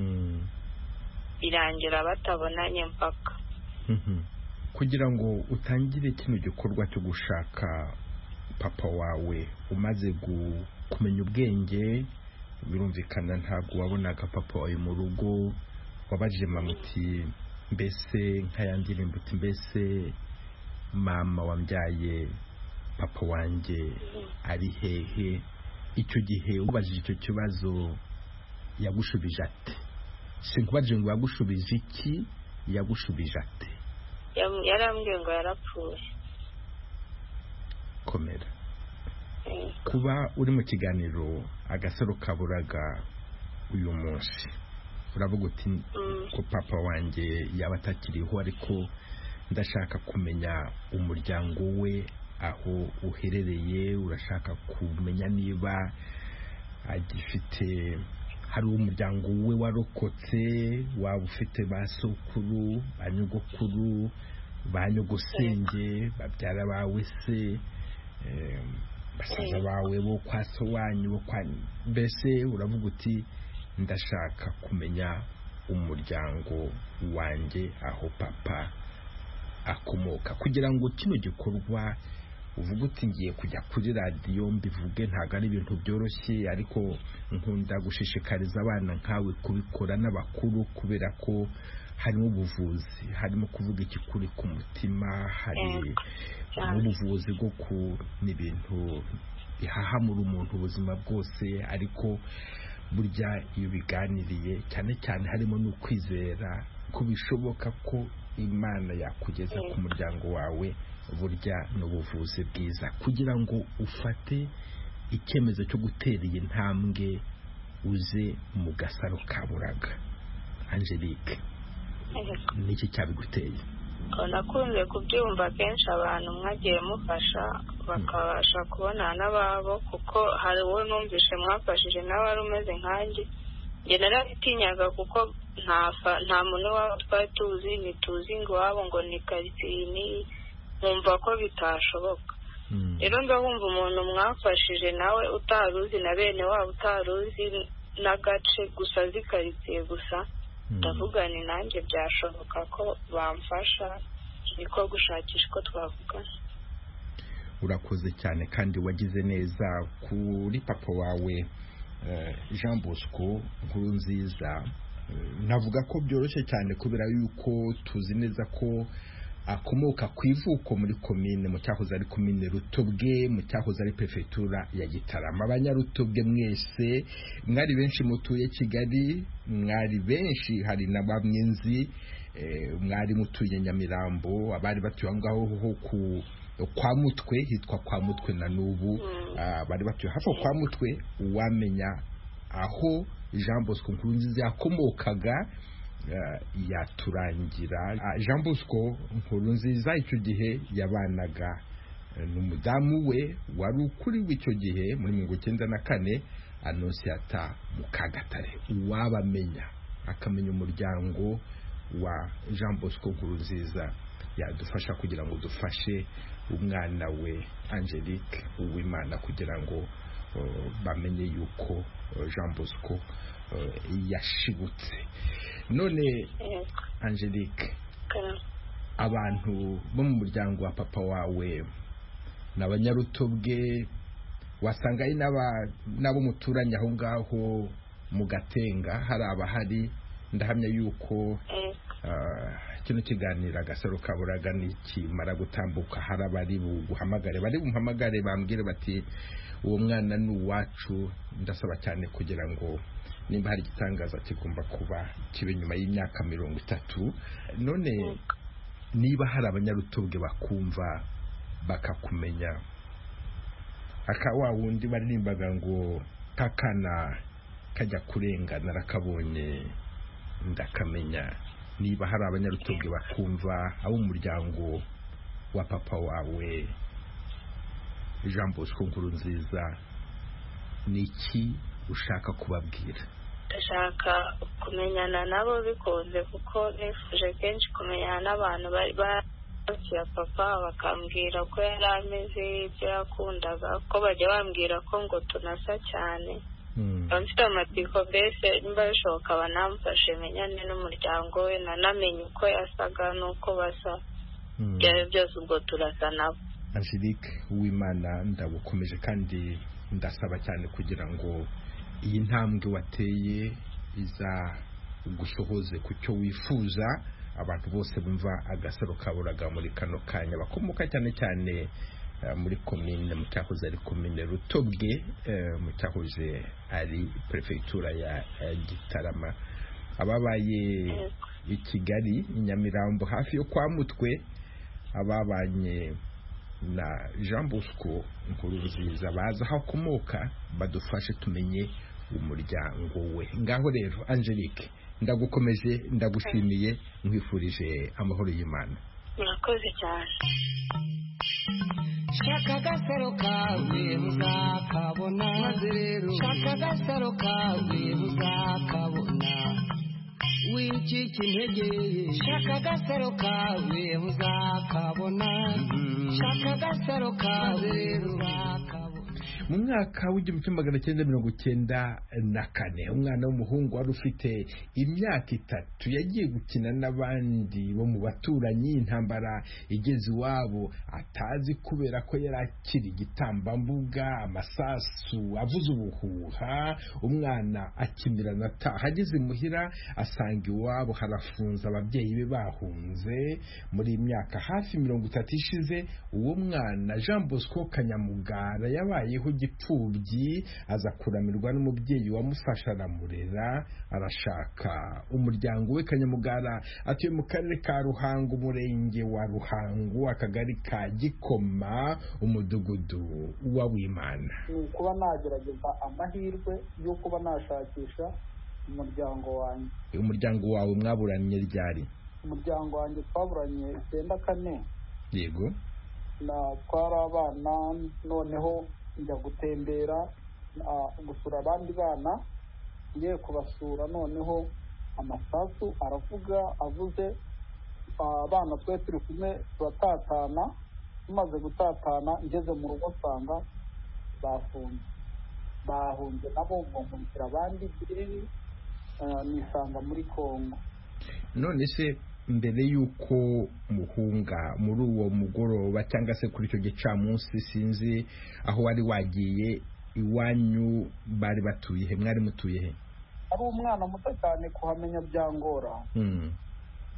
G: birangira batabonanye mpaka.
A: Kugira ngo utangire kino gikorwa cyo gushaka papa wawe, umaze kumenya ubwenge, birumvikana ntabwo wabonaga papa wawe mu rugo, wabajije mama uti mbese nkayandire mbuti mbese mama wambyaye papa wanjye ari hehe? Icyo gihe ubajije icyo kibazo yagushubije ate? Sinkubajije ngo yagushubije iki, yagushubije ate?
G: Yarambwiye ngo yarapfuye.
A: Komera. Kuba uri mu kiganiro Agasaro Kaburaga uyu munsi, uravuga uti ko papa wanjye yaba atakiriho, ariko ndashaka kumenya umuryango we aho uherereye. Urashaka kumenya niba agifite, hari umuryango we warokotse, waba ufite ba sokuru, ba nyogokuru, ba nyogosenge, babyara bawe se, basaza bawe bo kwa so wanyu bo kwa, mbese uravuga uti ndashaka kumenya umuryango wanjye aho papa akomoka, kugira ngo kino gikorwa uvuga uti ngiye kujya kuri radiyo mbivuge. Ntabwo ari ibintu byoroshye, ariko nkunda gushishikariza abana nkawe kubikora n'abakuru, kubera ko harimo ubuvuzi, harimo kuvuga ikikuri ku mutima, hari n'ubuvuzi bwo ku n'ibintu bihahamura umuntu ubuzima bwose, ariko burya iyo biganiriye cyane cyane harimo no kwizera ko bishoboka ko Imana yakugeza ku muryango wawe, burya n'ubuvuzi bwiza, kugira ngo ufate icyemezo cyo gutera iyi ntambwe uze mu Gasaro Kaburaga. Angelique, niki cyabiguteye?
G: Nakunze kubyumva kenshi abantu mwagiye mufasha bakabasha kubona n'ababo, kuko hari uwo numvishe mwafashije nawe wari umeze nkanjye. Njye narabitinyaga kuko nta muntu waba twari tuzi, ntituzi ngo iwabo ngo ni karitsiye ni, nkumva ko bitashoboka. Rero ndabumva umuntu mwafashije nawe utaruzi na bene wabo utaruzi n'agace gusa, azi karitsiye gusa, ndavuga ni nanjye byashoboka ko bamfasha, niko gushakisha ko twavugana.
A: Urakoze cyane kandi wagize neza kuri papa wawe Jean Bosco Nkurunziza. Navuga ko byoroshye cyane kubera yuko tuzi neza ko akomoka ku ivuko muri komine mu cyahoze ari komine Rutobwe mu cyahoze ari prefectura ya Gitarama. Abanyarutobwe mwese mwari benshi mutuye Kigali, mwari benshi hari na bamwe nzi mwari mutuye Nyamirambo, abari batuye ngaho ho ku kwa Mutwe, hitwa kwa Mutwe na nubu bari batuye hafi kwa Mutwe. Uwamenya aho Jean Bosco Nkurunziza yakomokaga yaturangira. Jean Bosco Nkurunziza icyo gihe yabanaga n'umudamu we wari ukuri w'icyo gihe muri mirongo icyenda na kane, Anonsiyata Mukagatare. Uwabamenya akamenya umuryango wa Jean Bosco Nkurunziza yadufasha kugira ngo dufashe umwana we Angelique Uwimana kugira ngo uh, bamenye yuko uh, Jean Bosco uh, yashibutse. None Angelique, abantu bo mu muryango wa papa wawe n'abanyarutobwe wasanga ari nabo muturanye aho ngaho mu Gatenga, hari abahari ndahamya yuko kino kiganiro Agasaro Kaburaga nikimara gutambuka hari abari buguhamagare bari bumpamagare bambwire bati uwo mwana ni uwacu. Ndasaba cyane kugira ngo nimba hari igitangaza kigomba kuba kibe nyuma y'imyaka mirongo itatu. None niba hari abanyarutobwe bakumva bakakumenya, aka wa wundi baririmbaga ngo kakana kajya kurenga narakabonye ndakamenya, niba hari abanyarutobwe bakumva abo umuryango wa papa wawe Jean Bosco Nkurunziza, niki ushaka kubabwira?
G: Ndashaka kumenyana nabo bikunze kuko nifuje kenshi kumenyana n'abantu bari bakiya papa bakambwira ko yari ameze, ibyo yakundaga, ko bajya bambwira ko ngo tunasa cyane. Mfite amatsiko mbese nimba bishoboka banamfashe menyane n'umuryango we nanamenye uko yasaga n'uko basa, byari byose ubwo turasa nabo.
A: Angelique Uwimana, ndabukomeje kandi ndasaba cyane kugira ngo iyi ntambwe wateye iza gusohoze ku cyo wifuza. Abantu bose bumva Agasaro Kaburaga muri kano kanya bakomoka cyane cyane muri komine mu cyahoze ari komine Rutobwe, mu cyahoze ari prefectura ya Gitarama, ababaye i Kigali, i Nyamirambo hafi yo kwa Mutwe, ababanye na Jean Bosco Nkurunziza baza aho akomoka badufashe tumenye umuryango we. Ngaho rero Angelique, ndagukomeje ndagushimiye, nkwifurije amahoro y'Imana.
G: Murakoze cyane.
B: Shaka Agasaro kawe muzakabona, maze rero shaka Agasaro kawe muzakabona, wicika intege. Shaka Agasaro kawe muzakabona, shaka Agasaro kawe muzakabona.
A: Mu mwaka w'igihumbi kimwe magana cyenda mirongo cyenda na kane, umwana w'umuhungu wari ufite imyaka itatu yagiye gukina n'abandi bo mu baturanyi. Intambara igeze iwabo atazi kubera ko yari akiri igitambambuga, amasasu avuze ubuhuha, umwana akimirana ataha. Ageze muhira asanga iwabo harafunze, ababyeyi be bahunze. Muri imyaka hafi mirongo itatu ishize, uwo mwana Jean Bosco Kanyamugara yabayeho gipfubyi, aza kuramirwa n'umubyeyi wamufasha aramurera, arashaka umuryango we. Kanyamugara atuye mu karere ka Ruhango, umurenge wa Ruhango, akagari ka Gikoma, umudugudu wa Wimana.
H: Kuba nagerageza amahirwe yo kuba nashakisha umuryango wanjye.
A: Umuryango wawe mwaburanye ryari?
H: Umuryango wanjye twaburanye icyenda kane.
A: Yego.
H: Na twara abana, noneho njya gutembera gusura abandi bana, ngiye kubasura, noneho amasasu aravuga avuze, abana twe turi kumwe turatatana. Tumaze gutatana ngeze mu rugo nsanga bafunze, bahunze nabo bumvira abandi biri nisanga muri Kongo.
A: None se mbere yuko muhunga muri uwo mugoroba cyangwa se kuri icyo gicamunsi, sinzi aho wari wagiye, iwanyu bari batuye he? Mwari mutuye he?
H: Ari umwana muto cyane kuhamenya byangora.
A: mm.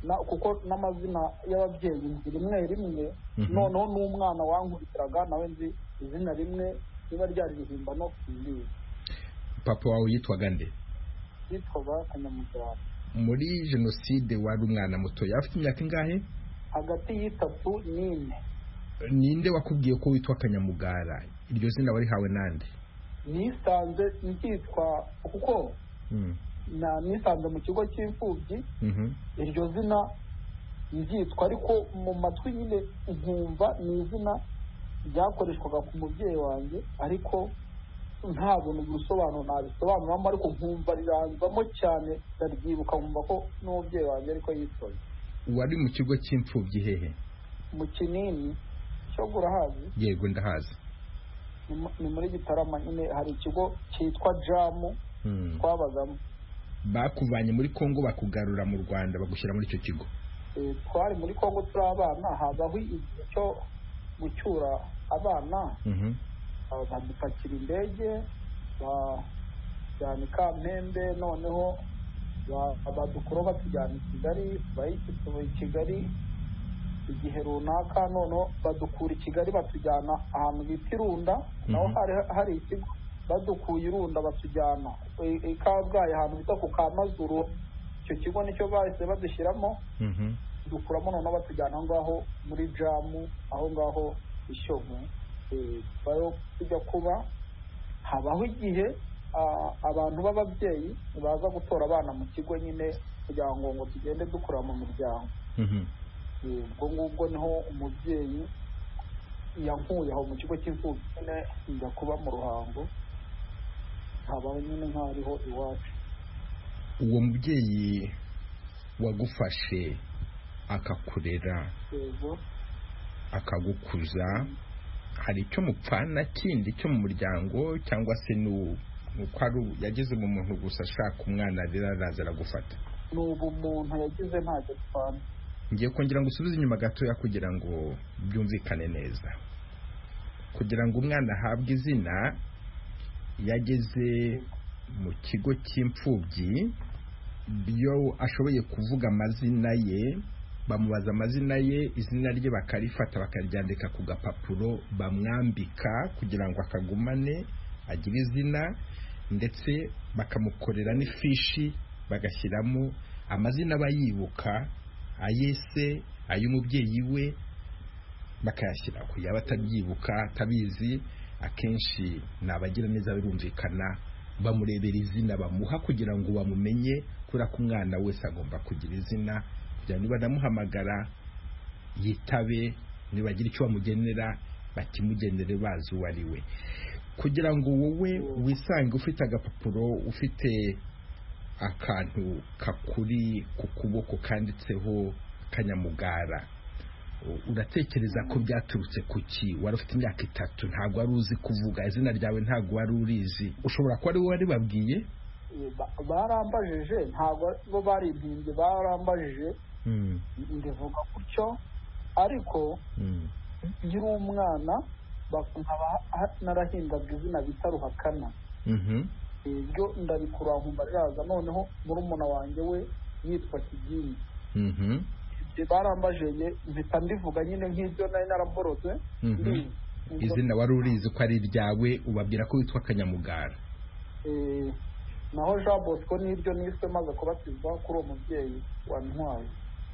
H: kuko n'amazina y'ababyeyi nzi rimwe rimwe noneho n'umwana wankurikiraga nawe nzi izina rimwe riba ryari rihimbano simbizi.
A: Papa wawe yitwaga nde?
H: Yitwaga Kanyamugara.
A: Muri jenoside wari umwana muto, afite imyaka ingahe?
H: Hagati y'itatu n'ine.
A: Ninde wakubwiye ko witwa Kanyamugara? Iryo zina warihawe nande?
H: Nisanze nikitwa kuko na nisanze mu kigo cy'imfubyi iryo zina nzitwa, ariko mu matwi nyine nkumva ni izina ryakoreshwaga ku mubyeyi wanjye, ariko nta buntu bw'ubusobanuro nabisobanuramo, ariko nkumva riranzamo cyane, ndaryibuka nkumva ko n'umubyeyi wanjye ariko yitwaye.
A: Wari mu kigo cy'imfubyi hehe?
H: Mu Kinini cyo Gurahazi.
A: Yego ndahazi.
H: Ni muri Gitarama nyine hari ikigo cyitwa Jamu twabagamo.
A: Bakuvanye muri Kongo bakugarura mu Rwanda bagushyira muri icyo kigo?
H: Twari muri Kongo turi abana, habaho igihe cyo gucyura abana, badupakira indege bajyana i Kamembe, noneho badukura batujyana i Kigali, bayituye i Kigali igihe runaka, noneho badukura i Kigali batujyana ahantu bita Irunda, naho hari ikigo, badukuye Irunda batujyana i Kabgayi ahantu bita ku Kamazuru, icyo kigo nicyo bahise badushyiramo, dukuramo noneho batujyana aho ngaho muri Jamu, aho ngaho Ishyogwe. Bayo tujya kuba habaho igihe abantu b'ababyeyi baza gutora abana mu kigo nyine kugira ngo ngo tugende dukura mu miryango. Ubwo ngubwo niho umubyeyi yankuye aho mu kigo cy'imfubyi nyine njya kuba mu Ruhango, habaho nyine nk'ariho iwacu.
A: Uwo mubyeyi wagufashe akakurera akagukuza, hari icyo mupfana kindi cyo mu muryango, cyangwa se nuko ari yageze mu muntu gusa ashaka umwana rero araza aragufata?
H: Ni ubu umuntu yagize ntacyo dupfana.
A: Ngiye kongera ngo usubize inyuma gatoya kugira ngo byumvikane neza. Kugira ngo umwana ahabwe izina, yageze mu kigo cy'imfubyi, iyo ashoboye kuvuga amazina ye, bamubaza amazina ye, izina rye bakarifata bakaryandika ku gapapuro bamwambika kugira ngo akagumane agire izina, ndetse bakamukorera n'ifishi bagashyiramo amazina aba yibuka, ayese, ay'umubyeyi we bakayashyiraho. Yaba atabyibuka atabizi, akenshi ni abagira neza birumvikana, bamurebera izina bamuha kugira ngo bamumenye, kubera ko umwana wese agomba kugira izina, kugira niba namuhamagara yitabe, nibagira icyo bamugenera bakimugenere bazi uwo ari we. Kugira ngo wowe wisange ufite agapapuro, ufite akantu kakuri ku kuboko kanditseho Kanyamugara, uratekereza ko byaturutse kuki? Wari ufite imyaka itatu, ntabwo wari uzi kuvuga izina ryawe, ntabwo wari urizi. Ushobora kuba ari wowe wari babwiye?
H: Barambajije, ntabwo bo barimbye, barambajije ndivuga gutyo, ariko nkiri umwana nkaba narahindaga izina bita Ruhakana. Ibyo ndabikura nkumva riraza, noneho murumuna wanjye we yitwa Kigingi. Barambajije mpita ndivuga nyine nk'ibyo nari naraborotse.
A: Izina wari urizi ko ari iryawe, ubabwira ko witwa Kanyamugara.
H: Naho Jean Bosco n'ibyo niswe maze kubatizwa kuri uwo mubyeyi wantwaye.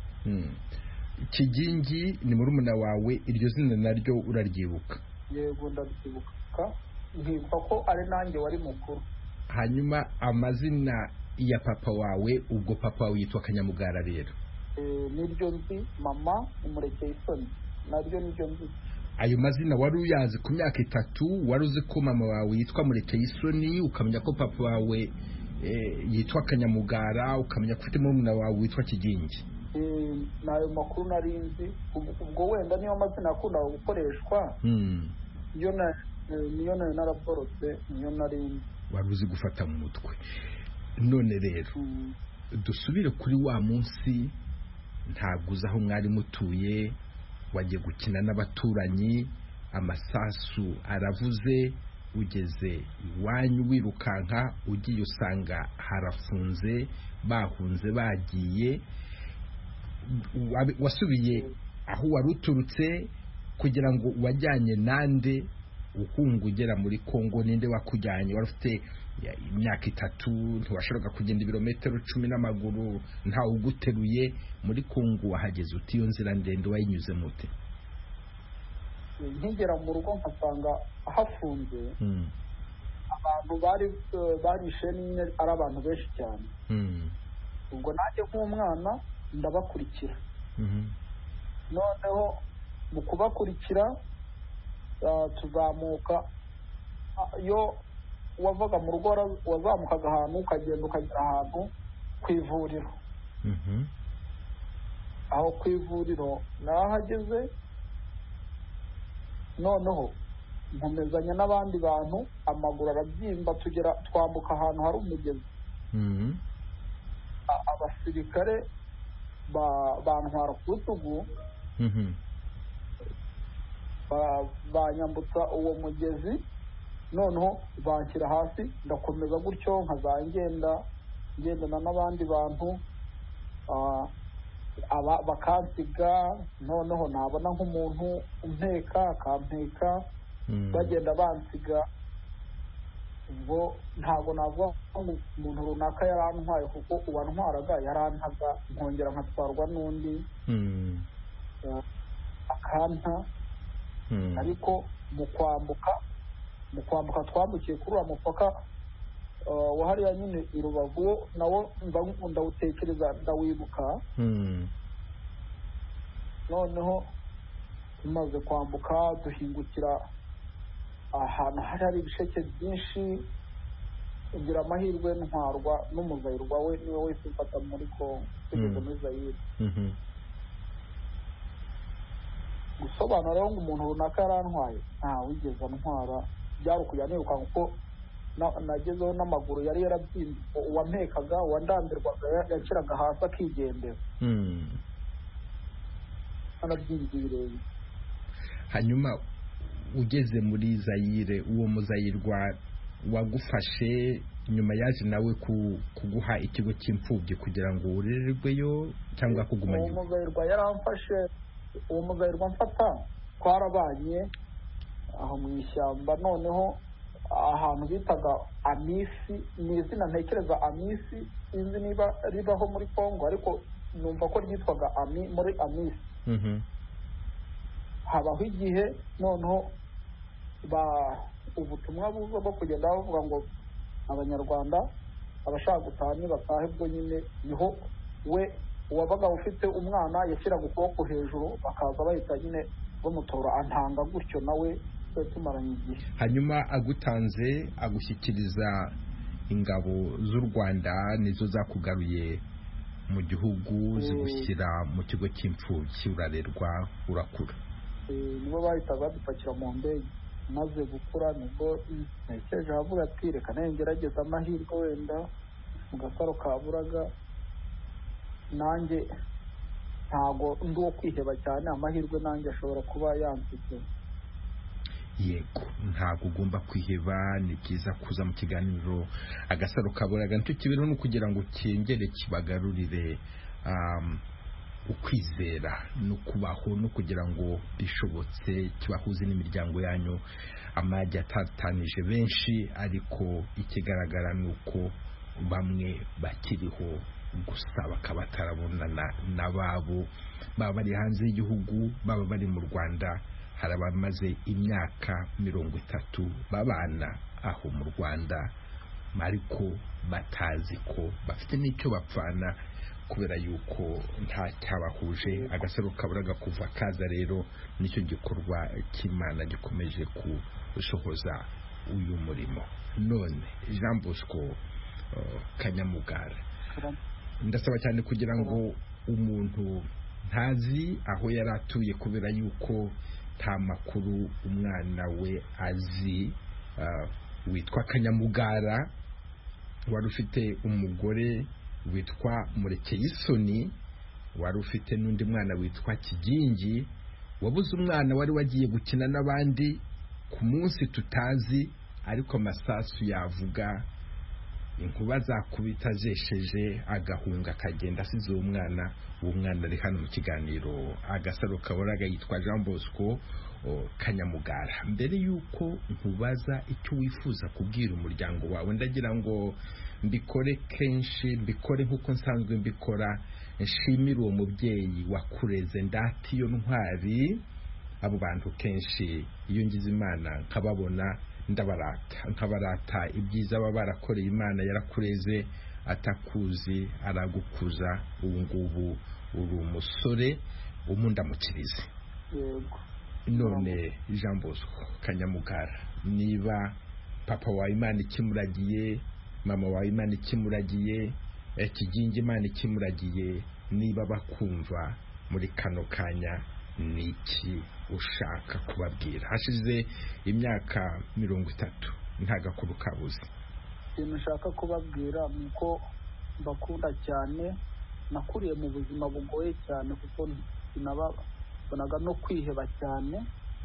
A: Kigingi ni murumuna wawe, iryo zina naryo uraryibuka?
H: Yego ndabyibuka, nkibuka ko ari nanjye wari mukuru.
A: Hanyuma amazina ya papa wawe, ubwo papa wawe yitwa Kanyamugara rero?
H: Niryo nzi, mama Umurekeye Isoni naryo niryo nzi.
A: Ayo mazina wari uyazi ku myaka itatu? Wari uzi ko mama wawe yitwa Murekeye Isoni, ukamenya ko papa wawe yitwa Kanyamugara, ukamenya ko ufite murumuna wawe witwa Kigingi?
H: Nayo makuru nari nzi, ubwo wenda niyo mazina yakundaga gukoreshwa, niyo nayo naraborotse, niyo nari nzi.
A: Wari uzi gufata mu mutwe. None rero dusubire kuri wa munsi, ntabwo uzi aho mwari mutuye, wagiye gukina n'abaturanyi, amasasu aravuze, ugeze iwanyu wirukanka, ugiye usanga harafunze, bahunze bagiye. wasubiye aho wari uturutse kugira ngo wajyanye nande ukungu ugera muri Kongo? Ninde wakujyanye? Wari ufite imyaka itatu, ntiwashoboraga kugenda ibirometero cumi n'amaguru, ntawe uguteruye. Muri Kongo wahageze uti iyo nzira ndende wayinyuze mute?
H: nkigera mu rugo nkasanga hafunze abantu bari barishe n'inye ari abantu benshi cyane. ubwo nanjye nk'umwana ndabakurikira. noneho mu kubakurikira tuzamuka, iyo wavaga mu rugo wazamukaga ahantu ukagenda ukagera ahantu ku ivuriro. aho ku ivuriro narahageze, noneho nkomezanya n'abandi bantu, amaguru arabyimba, tugera twambuka ahantu hari umugezi. abasirikare bantwara ku rutugu, banyambutsa uwo mugezi, noneho banshyira hasi, ndakomeza gutyo nkazagenda ngendana n'abandi bantu, bakansiga. noneho nabona nk'umuntu umpeka akampeka, bagenda bansiga. ubwo ntabwo navuga umuntu runaka yarantwaye, kuko uwantwaraga yarantaga, nkongera nkatwarwa n'undi akanta. ariko mu kwambuka mu kwambuka twambukiye kuri uwo mupaka wa hariya nyine i Rubavu, nawo ndawutekereza ndawibuka. noneho tumaze kwambuka duhingukira ahantu hari hari ibisheke byinshi, ugira amahirwe ntwarwa n'umuzayirwa we, niwe wese mfata muri Kongo tugeze muri Zayire. gusobanura rero ngo umuntu runaka yarantwaye, nta wigeze antwara, byari ukujya niruka kuko nagezeho n'amaguru yari yarabyimbye. uwampekaga uwandambirwaga yashyiraga hasi akigendera, anabyimbye ibirenge.
A: hanyuma ugeze muri Zayire, uwo muzayirwa wagufashe nyuma yaje nawe kuguha ikigo cy'imfubyi kugira ngo urererweyo cyangwa kugumanye?
H: uwo muzayirwa yaramfashe. uwo muzayirwa mfata twarabanye aho mu ishyamba, noneho ahantu bitaga Amisi, ni izina ntekereza Amisi, sinzi niba ribaho muri Kongo, ariko numva ko ryitwaga Ami muri Amisi. habaho igihe noneho ba ubutumwa buza bwo kugenda bavuga ngo abanyarwanda abashaka gutaha nibatahe. bwo nyine niho we uwabaga ufite umwana yashyiraga ukuboko hejuru, bakaza bahita nyine bamutora, antanga gutyo, nawe twe tumaranye igihe.
A: hanyuma agutanze agushyikiriza ingabo z'u Rwanda, nizo zakugaruye mu gihugu, zigushyira mu kigo cy'imfubyi, urarerwa urakura.
H: nibo bahitaga badupakira mu ndege. maze gukura nibwo ntekereje avuga ati reka nawe ngerageza amahirwe, wenda mu Gasaro ka Buraga nanjye ntago ndi uwo kwiheba cyane, amahirwe nanjye ashobora kuba yansize.
A: yego, ntabwo ugomba kwiheba, ni byiza kuza mu kiganiro Agasaro ka Buraga. nicyo kibero ni ukugira ngo cyengere kibagarurire ukwizera no kubaho, no kugira ngo bishobotse kibahuze n'imiryango yanyu. amajya atatanije benshi, ariko ikigaragara ni uko bamwe bakiriho gusa bakaba batarabonana n'ababo, baba bari hanze y'igihugu, baba bari mu Rwanda. hari abamaze imyaka mirongo itatu babana aho mu Rwanda, ariko batazi ko bafite n'icyo bapfana, kubera yuko nta cyabahuje. Agasaro ka Buraga kuva kaza rero nicyo gikorwa cy'Imana gikomeje gusohoza uyu murimo. none Jean Bosco uh, Kanyamugara, ndasaba cyane kugira ngo umuntu ntazi aho yari atuye, kubera yuko nta makuru umwana we azi, uh, witwa Kanyamugara, wari ufite umugore witwa Murekeyisoni, wari ufite n'undi mwana witwa Kigingi, wabuze umwana wari wagiye gukina n'abandi ku munsi tutazi, ariko amasasu yavuga inkuba zakubita zesheje agahunga akagenda asize uwo mwana uwo mwana ari hano mu kiganiro Agasaro Kaburaga yitwa Jean Bosco Kanyamugara. Mbere yuko nkubaza icyo wifuza kubwira umuryango wawe, ndagira ngo mbikore kenshi, mbikore nkuko nsanzwe mbikora, nshimire uwo mubyeyi wakureze ndati yo ntwari. Abo bantu kenshi iyo ngize Imana nkababona ndabarata, nkabarata ibyiza baba barakoreye Imana yarakureze atakuzi aragukuza, ubu ngubu uri umusore umundamukirize.
H: Yego.
A: None Jean Bosco Kanyamugara, niba papa wa Imana ikimuragiye, mama wa Imana ikimuragiye, Kigingi Imana ikimuragiye, niba bakumva muri kano kanya niki ushaka kubabwira? Hashize imyaka mirongo itatu nta gakuru kabuze.
H: Ikintu ushaka kubabwira nuko mbakunda cyane, nakuriye mu buzima bugoye cyane kuko sinababonaga no kwiheba cyane.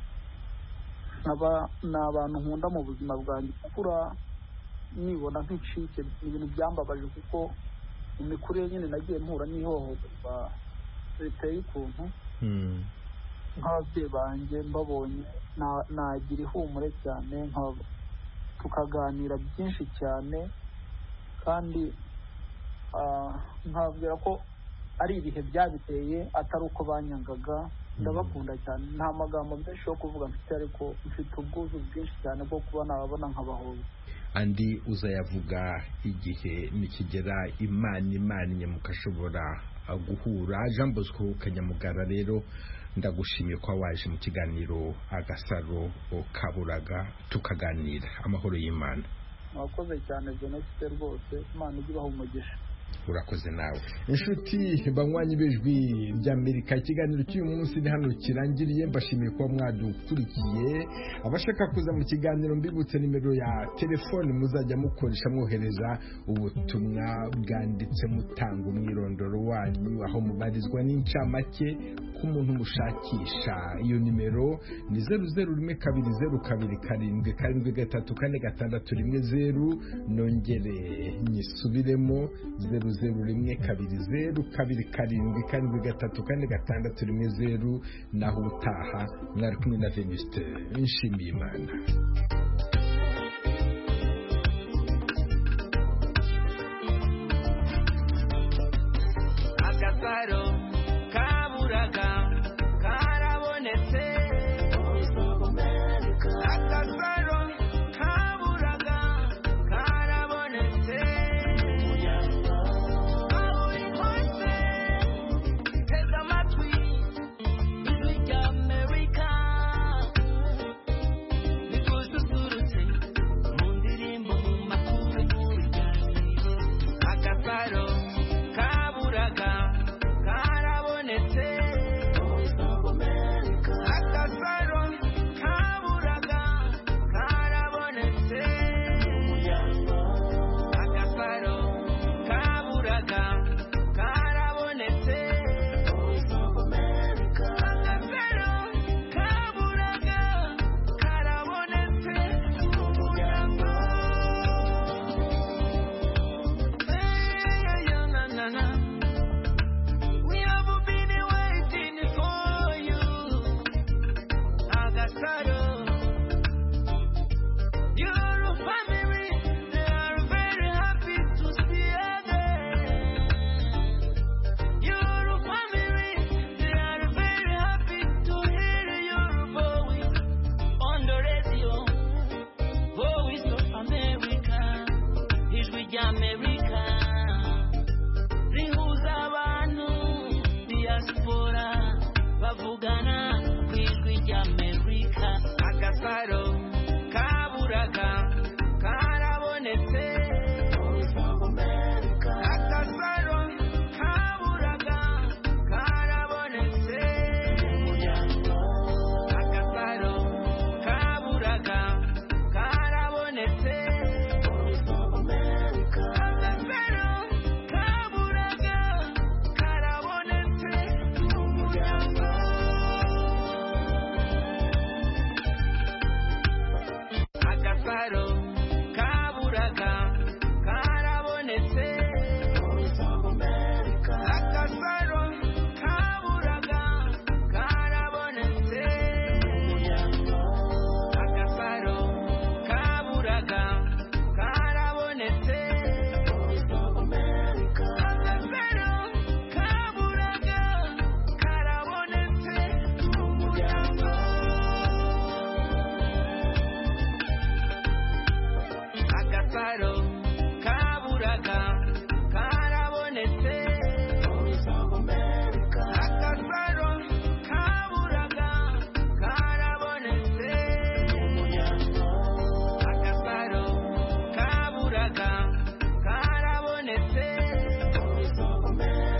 H: Nkaba n'abantu nkunda mu buzima bwanjye, gukura nibona nk'icike ibintu byambabaje kuko imikurire nyine nagiye mpura n'ihohoterwa riteye ukuntu. Nk'ababyeyi banjye mbabonye nagira ihumure cyane, tukaganira byinshi cyane, kandi nkabwira ko ari ibihe byabiteye atari uko banyangaga. Ndabakunda cyane, nta magambo menshi yo kuvuga mfite, ariko mfite ubwuzu bwinshi cyane bwo kuba nababona nkabahoza.
A: Andi uzayavuga igihe nikigera Imana imanye mukashobora guhura. Jean Bosco Kanyamugara rero ndagushimiye ko waje mu kiganiro Agasaro Kaburaga tukaganira. Amahoro y'Imana.
H: Mwakoze cyane Jenoside rwose, Imana ijye ibaha umugisha.
A: Urakoze nawe. Inshuti banywanyi b'ijwi by'Amerika, ikiganiro cy'uyu munsi ni hano kirangiriye. Mbashimiye kuba mwadukurikiye. Abashaka kuza mu kiganiro mbibutse nimero ya telefone muzajya mukoresha mwohereza ubutumwa bwanditse mutanga umwirondoro wanyu, aho mubarizwa n'incamake ku muntu mushakisha. Iyo nimero ni zeru zeru rimwe kabiri zeru kabiri karindwi karindwi gatatu kane gatandatu rimwe zeru. Nongere nyisubiremo, zeru zeru rimwe kabiri zeru kabiri karindwi karindwi gatatu kane gatandatu rimwe zeru. Naho utaha mwari kumwe na Venuste Nshimiyimana.